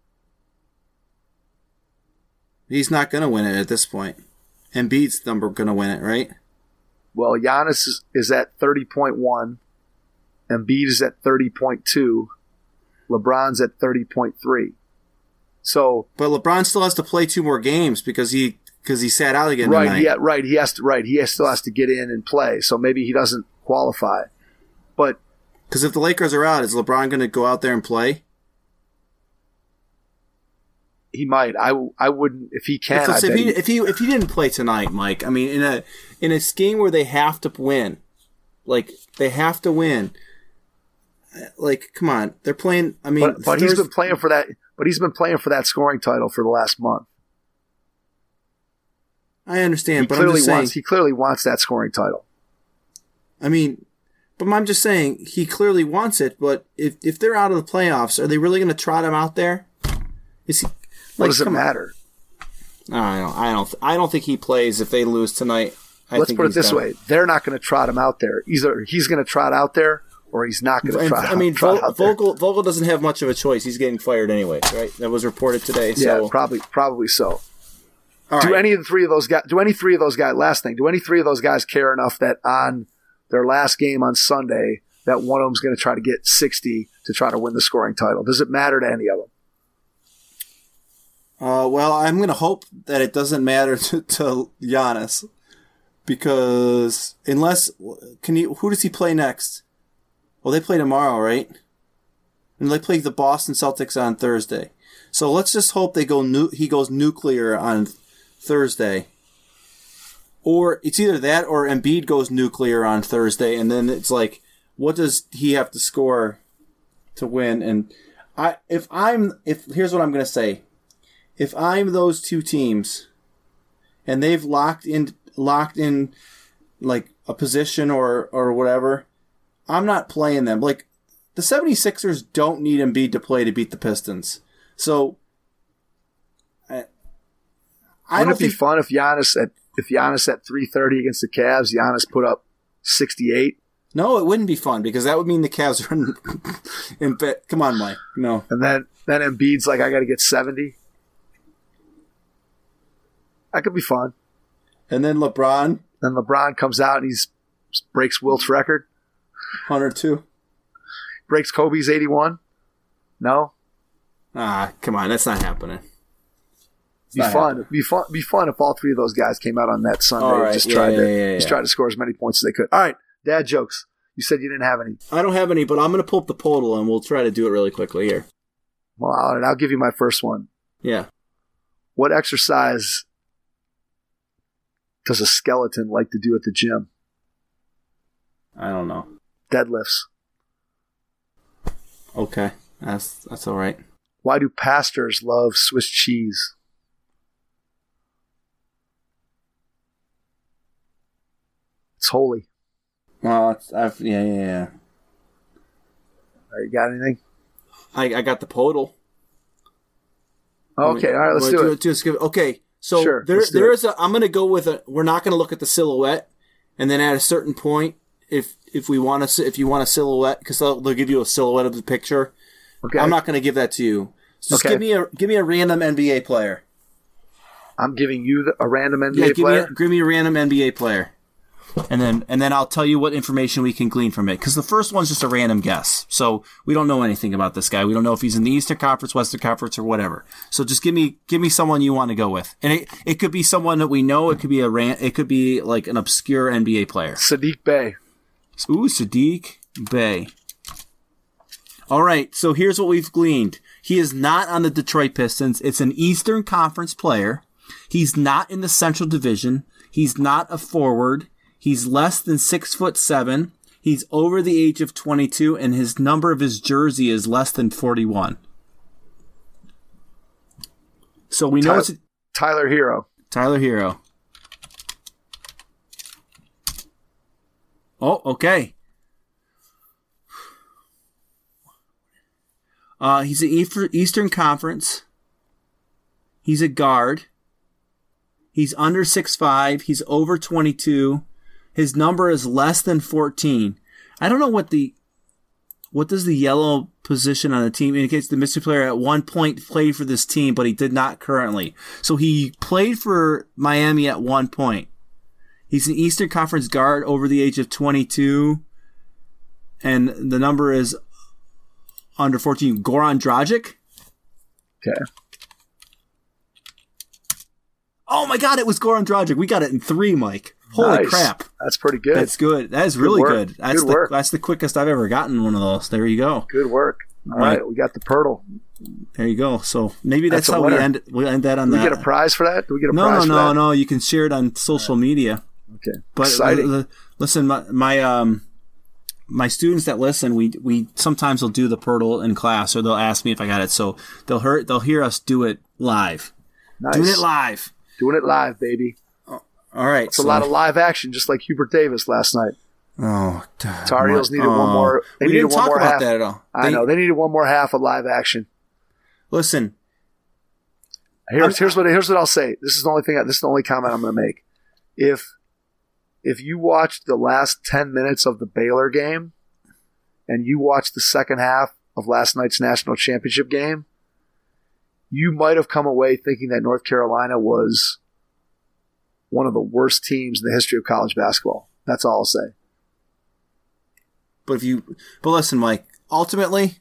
Speaker 4: He's not going to win it at this point. Embiid's number going to win it, right?
Speaker 2: Well, Giannis is, is at thirty point one. Embiid is at thirty point two. LeBron's at thirty point three. So,
Speaker 4: but LeBron still has to play two more games because he because he sat out again
Speaker 2: right,
Speaker 4: tonight.
Speaker 2: He, right, he has to. Right, he has, still has to get in and play. So maybe he doesn't qualify. But
Speaker 4: because if the Lakers are out, is LeBron going to go out there and play?
Speaker 2: He might. I, I wouldn't if he can.
Speaker 4: So,
Speaker 2: I
Speaker 4: so
Speaker 2: bet
Speaker 4: if he,
Speaker 2: he,
Speaker 4: if he if he didn't play tonight, Mike. I mean, in a in a game where they have to win, like they have to win. Like, come on, they're playing. I mean,
Speaker 2: but, but he's been playing for that. But he's been playing for that scoring title for the last month.
Speaker 4: I understand,
Speaker 2: he
Speaker 4: but
Speaker 2: clearly
Speaker 4: I'm just saying,
Speaker 2: wants. He clearly wants that scoring title.
Speaker 4: I mean, but I'm just saying he clearly wants it. But if if they're out of the playoffs, are they really going to trot him out there? Is he?
Speaker 2: What
Speaker 4: like,
Speaker 2: does it matter?
Speaker 4: On. I don't. I don't. I don't think he plays if they lose tonight. I
Speaker 2: Let's
Speaker 4: think
Speaker 2: put it this
Speaker 4: done.
Speaker 2: way: they're not going to trot him out there. Either he's going to trot out there, or he's not going to trot.
Speaker 4: I mean,
Speaker 2: trot
Speaker 4: Vogel,
Speaker 2: out there.
Speaker 4: Vogel Vogel doesn't have much of a choice. He's getting fired anyway, right? That was reported today. So.
Speaker 2: Yeah, probably, probably so.
Speaker 4: All
Speaker 2: do
Speaker 4: right.
Speaker 2: any of the three of those guys? Do any three of those guys? Last thing, do any three of those guys care enough that on their last game on Sunday, that one of them's going to try to get sixty to try to win the scoring title? Does it matter to any of them?
Speaker 4: Uh, well, I'm going to hope that it doesn't matter to, to Giannis, because unless can you, who does he play next? Well, they play tomorrow, right? And they play the Boston Celtics on Thursday. So let's just hope they go. Nu- he goes nuclear on Thursday, or it's either that or Embiid goes nuclear on Thursday, and then it's like, what does he have to score to win? And I, if I'm, if here's what I'm going to say. If I'm those two teams and they've locked in locked in like a position or, or whatever, I'm not playing them. Like the 76ers don't need Embiid to play to beat the Pistons. So I, I
Speaker 2: Wouldn't
Speaker 4: don't
Speaker 2: it be
Speaker 4: think,
Speaker 2: fun if Giannis at if Giannis at three thirty against the Cavs, Giannis put up sixty-eight?
Speaker 4: No, it wouldn't be fun because that would mean the Cavs are in, in bet. Come on, Mike. No.
Speaker 2: And then then Embiid's like, I got to get seventy. That could be fun.
Speaker 4: And then LeBron.
Speaker 2: Then LeBron comes out and he's breaks Wilt's record.
Speaker 4: one oh two.
Speaker 2: Breaks Kobe's eighty-one. No?
Speaker 4: Ah, come on. That's not happening. It's
Speaker 2: Be
Speaker 4: not
Speaker 2: fun.
Speaker 4: happening.
Speaker 2: Be fun. Be fun if all three of those guys came out on that Sunday
Speaker 4: All right.
Speaker 2: and just
Speaker 4: Yeah,
Speaker 2: tried
Speaker 4: yeah,
Speaker 2: to
Speaker 4: yeah, yeah,
Speaker 2: just
Speaker 4: yeah.
Speaker 2: tried to score as many points as they could. All right, dad jokes. You said you didn't have any.
Speaker 4: I don't have any, but I'm going to pull up the total and we'll try to do it really quickly here.
Speaker 2: Well, I'll, I'll give you my first one.
Speaker 4: Yeah.
Speaker 2: What exercise does a skeleton like to do at the gym?
Speaker 4: I don't know.
Speaker 2: Deadlifts.
Speaker 4: Okay. That's that's all right.
Speaker 2: Why do pastors love Swiss cheese? It's holy.
Speaker 4: Well, it's, I've, yeah, yeah, yeah.
Speaker 2: All right, you got anything?
Speaker 4: I, I got the total.
Speaker 2: Okay, all right, let's
Speaker 4: do,
Speaker 2: do it.
Speaker 4: Just give, okay, so
Speaker 2: Sure,
Speaker 4: there
Speaker 2: let's do
Speaker 4: there
Speaker 2: it.
Speaker 4: is a. I'm going to go with a. We're not going to look at the silhouette, and then at a certain point, if if we want to, if you want a silhouette, because they'll, they'll give you a silhouette of the picture.
Speaker 2: Okay.
Speaker 4: I'm not going to give that to you. So just
Speaker 2: Okay.
Speaker 4: give me a give me a random N B A player.
Speaker 2: I'm giving you the, a random N B A
Speaker 4: Yeah, give
Speaker 2: player.
Speaker 4: me a, give me a random N B A player. And then and then I'll tell you what information we can glean from it. Because the first one's just a random guess. So we don't know anything about this guy. We don't know if he's in the Eastern Conference, Western Conference, or whatever. So just give me give me someone you want to go with. And it, it could be someone that we know. It could be a ran, it could be like an obscure N B A player.
Speaker 2: Sadiq Bey.
Speaker 4: Ooh, Sadiq Bey. All right, so here's what we've gleaned. He is not on the Detroit Pistons. It's an Eastern Conference player. He's not in the Central Division. He's not a forward. He's less than six foot seven. He's over the age of twenty-two, and his number of his jersey is less than forty-one. So we know
Speaker 2: Ty-
Speaker 4: it's
Speaker 2: Tyler Hero.
Speaker 4: Tyler Hero. Oh, okay. Uh, he's an Eastern Conference. He's a guard. He's under six five. He's over twenty-two. His number is less than fourteen. I don't know what the what does the yellow position on the team indicates. The mystery player at one point played for this team, but he did not currently. So he played for Miami at one point. He's an Eastern Conference guard over the age of twenty-two, and the number is under fourteen. Goran Dragic.
Speaker 2: Okay.
Speaker 4: Oh my God! It was Goran Dragic. We got it in three, Mike. Holy
Speaker 2: Nice.
Speaker 4: crap!
Speaker 2: That's pretty good.
Speaker 4: That's good. That is really
Speaker 2: work.
Speaker 4: good. That's
Speaker 2: Good
Speaker 4: the
Speaker 2: work.
Speaker 4: that's the quickest I've ever gotten one of those. There you go.
Speaker 2: Good work. All right, we got the Pirtle.
Speaker 4: There you go. So maybe that's, that's how
Speaker 2: winner.
Speaker 4: we end. We end that on
Speaker 2: Do
Speaker 4: that.
Speaker 2: we get a prize for that? Do we get a
Speaker 4: no,
Speaker 2: prize?
Speaker 4: No,
Speaker 2: for
Speaker 4: no,
Speaker 2: that?
Speaker 4: no, no. You can share it on social media.
Speaker 2: Okay.
Speaker 4: But
Speaker 2: Exciting.
Speaker 4: Uh, listen, my, my um my students that listen, we we sometimes will do the Pirtle in class, or they'll ask me if I got it. So they'll hear they'll hear us do it live.
Speaker 2: Nice.
Speaker 4: Doing it live.
Speaker 2: Doing it live, baby.
Speaker 4: Oh, all right.
Speaker 2: It's
Speaker 4: so.
Speaker 2: a lot of live action, just like Hubert Davis last night.
Speaker 4: Oh,
Speaker 2: Tar Heels needed
Speaker 4: oh.
Speaker 2: one more. They
Speaker 4: we
Speaker 2: needed
Speaker 4: didn't
Speaker 2: one
Speaker 4: talk
Speaker 2: more
Speaker 4: about
Speaker 2: half.
Speaker 4: that at all.
Speaker 2: I
Speaker 4: they,
Speaker 2: know they needed one more half of live action.
Speaker 4: Listen,
Speaker 2: here's here's what here's what I'll say. This is the only thing. This is the only comment I'm going to make. If if you watched the last ten minutes of the Baylor game, and you watched the second half of last night's national championship game, you might have come away thinking that North Carolina was one of the worst teams in the history of college basketball. That's all I'll say.
Speaker 4: But if you, but listen, Mike. Ultimately,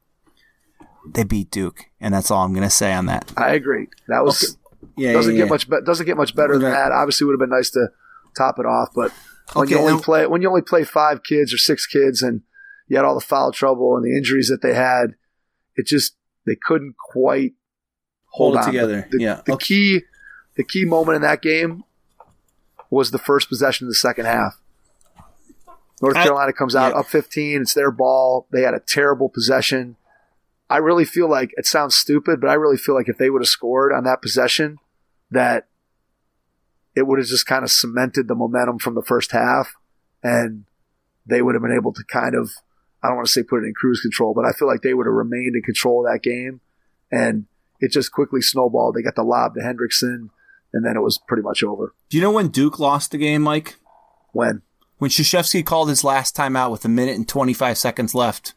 Speaker 4: they beat Duke, and that's all I'm going to say on that.
Speaker 2: I agree. That was
Speaker 4: okay. yeah,
Speaker 2: doesn't
Speaker 4: yeah,
Speaker 2: get
Speaker 4: yeah.
Speaker 2: much be- doesn't get much better than that. Obviously, it would have been nice to top it off, but when
Speaker 4: okay,
Speaker 2: you only
Speaker 4: and,
Speaker 2: play when you only play five kids or six kids, and you had all the foul trouble and the injuries that they had, it just they couldn't quite hold,
Speaker 4: hold it
Speaker 2: on.
Speaker 4: together.
Speaker 2: The,
Speaker 4: yeah,
Speaker 2: the
Speaker 4: okay.
Speaker 2: key the key moment in that game was the first possession of the second half. North
Speaker 4: I,
Speaker 2: Carolina comes out
Speaker 4: yeah.
Speaker 2: up fifteen. It's their ball. They had a terrible possession. I really feel like it sounds stupid, but I really feel like if they would have scored on that possession, that it would have just kind of cemented the momentum from the first half, and they would have been able to kind of, I don't want to say put it in cruise control, but I feel like they would have remained in control of that game, and it just quickly snowballed. They got the lob to Hendrickson, and then it was pretty much over.
Speaker 4: Do you know when Duke lost the game, Mike?
Speaker 2: When?
Speaker 4: When Krzyzewski called his last timeout with a minute and twenty-five seconds left.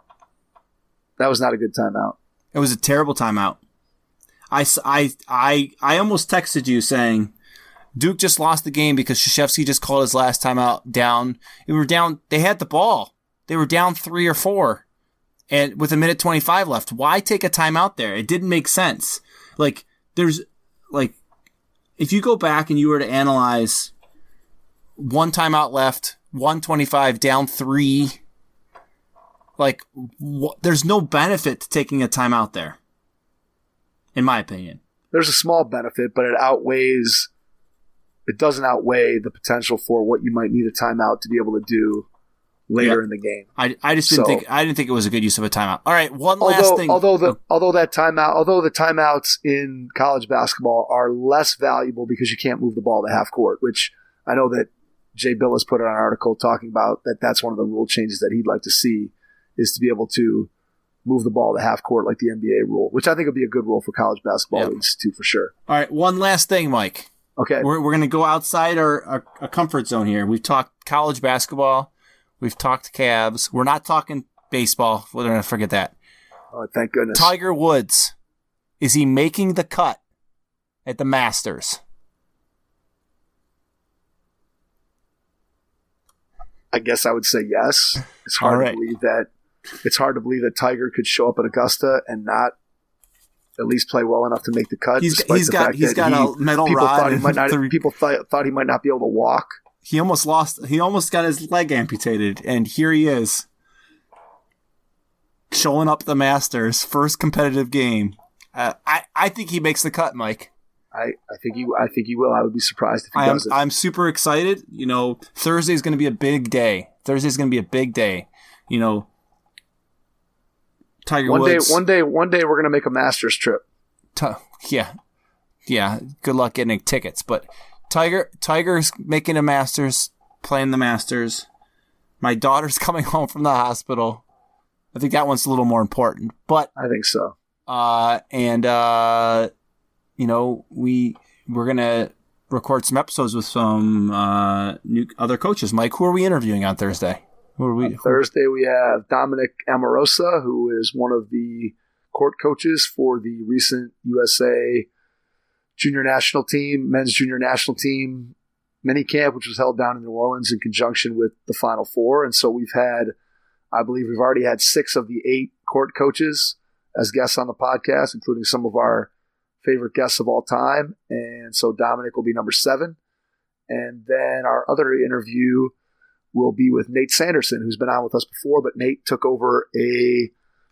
Speaker 2: That was not a good timeout.
Speaker 4: It was a terrible timeout. I, I, I, I almost texted you saying Duke just lost the game because Krzyzewski just called his last timeout down. They were down. They had the ball. They were down three or four, and with a minute twenty-five left. Why take a timeout there? It didn't make sense. Like there's like if you go back and you were to analyze one timeout left, one twenty-five down three. Like, wh- there's no benefit to taking a timeout there, in my opinion.
Speaker 2: There's a small benefit, but it outweighs, it doesn't outweigh the potential for what you might need a timeout to be able to do later
Speaker 4: yeah.
Speaker 2: in the game.
Speaker 4: I, I just didn't
Speaker 2: so,
Speaker 4: think I didn't think it was a good use of a timeout. All right, one
Speaker 2: although,
Speaker 4: last thing.
Speaker 2: Although the although that timeout, although the timeouts in college basketball are less valuable because you can't move the ball to half court, which I know that Jay Billis put out an article talking about that. That's one of the rule changes that he'd like to see, is to be able to move the ball to half court like the N B A rule, which I think would be a good rule for college basketball
Speaker 4: yep.
Speaker 2: leagues too, for sure.
Speaker 4: All right, one last thing, Mike.
Speaker 2: Okay.
Speaker 4: We're we're going to go outside our, our, our comfort zone here. We've talked college basketball. We've talked Cavs. We're not talking baseball. We're going to forget that.
Speaker 2: Oh, thank goodness.
Speaker 4: Tiger Woods. Is he making the cut at the Masters?
Speaker 2: I guess I would say yes. It's hard
Speaker 4: right.
Speaker 2: to believe that it's hard to believe that Tiger could show up at Augusta and not at least play well enough to make the cut.
Speaker 4: He's, he's got he's got
Speaker 2: he,
Speaker 4: a metal
Speaker 2: people
Speaker 4: rod.
Speaker 2: Thought he might not,
Speaker 4: three,
Speaker 2: people thought, thought he might not be able to walk.
Speaker 4: He almost lost. He almost got his leg amputated, and here he is, showing up at the Masters, first competitive game. Uh, I I think he makes the cut, Mike.
Speaker 2: I, I think he I think he will. I would be surprised if he
Speaker 4: I'm,
Speaker 2: doesn't.
Speaker 4: I'm super excited. You know, Thursday's going to be a big day. Thursday's going to be a big day. You know, Tiger
Speaker 2: one
Speaker 4: Woods.
Speaker 2: day, one day, one day, we're going to make a Masters trip.
Speaker 4: T- yeah, yeah. Good luck getting tickets. But Tiger, Tiger's making a Masters, playing the Masters. My daughter's coming home from the hospital. I think that one's a little more important. But
Speaker 2: I think so.
Speaker 4: Uh, and uh, you know, we we're gonna record some episodes with some uh new other coaches. Mike, who are we interviewing on Thursday? Who are we?
Speaker 2: On Thursday we have Dominic Amorosa, who is one of the court coaches for the recent U S A junior national team, men's junior national team mini camp, which was held down in New Orleans in conjunction with the Final Four. And so we've had, I believe we've already had six of the eight court coaches as guests on the podcast, including some of our favorite guests of all time. And so Dominic will be number seven. And then our other interview will be with Nate Sanderson, who's been on with us before, but Nate took over a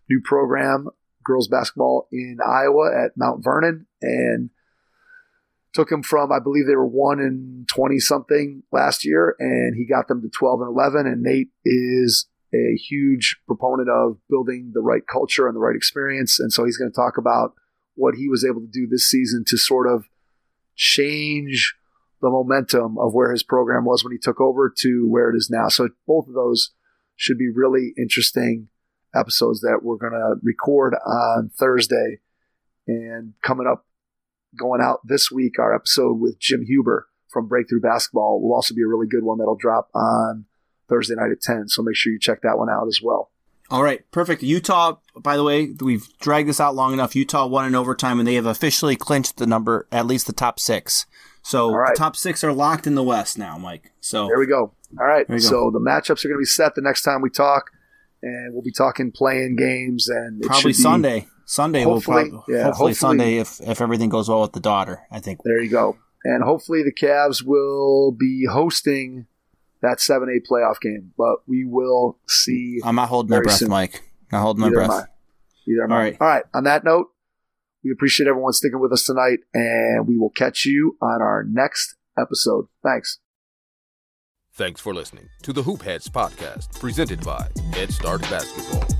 Speaker 2: new program, girls basketball in Iowa at Mount Vernon, and took him from, I believe they were one and twenty something last year, and he got them to twelve and eleven. And Nate is a huge proponent of building the right culture and the right experience. And so he's going to talk about what he was able to do this season to sort of change the momentum of where his program was when he took over to where it is now. So both of those should be really interesting episodes that we're going to record on Thursday. And coming up, going out this week, our episode with Jim Huber from Breakthrough Basketball will also be a really good one that'll drop on Thursday night at ten. So make sure you check that one out as well.
Speaker 4: All right, perfect. Utah, by the way, we've dragged this out long enough. Utah won in overtime, and they have officially clinched the number, at least the top six. So right. The top six are locked in the West now, Mike. So
Speaker 2: there we go. All right, so the matchups are going to be set the next time we talk, and we'll be talking play-in games. And it
Speaker 4: probably Sunday. Be, Sunday will probably yeah, hopefully, hopefully Sunday if, if everything goes well with the daughter, I think.
Speaker 2: There you go. And hopefully the Cavs will be hosting that seven A playoff game, but we will see.
Speaker 4: I'm not holding my breath, soon. Mike. Not holding my
Speaker 2: Either
Speaker 4: breath.
Speaker 2: Am I. Either am All I. right. All right. On that note, we appreciate everyone sticking with us tonight, and we will catch you on our next episode. Thanks.
Speaker 1: Thanks for listening to the Hoop Heads podcast, presented by Head Start Basketball.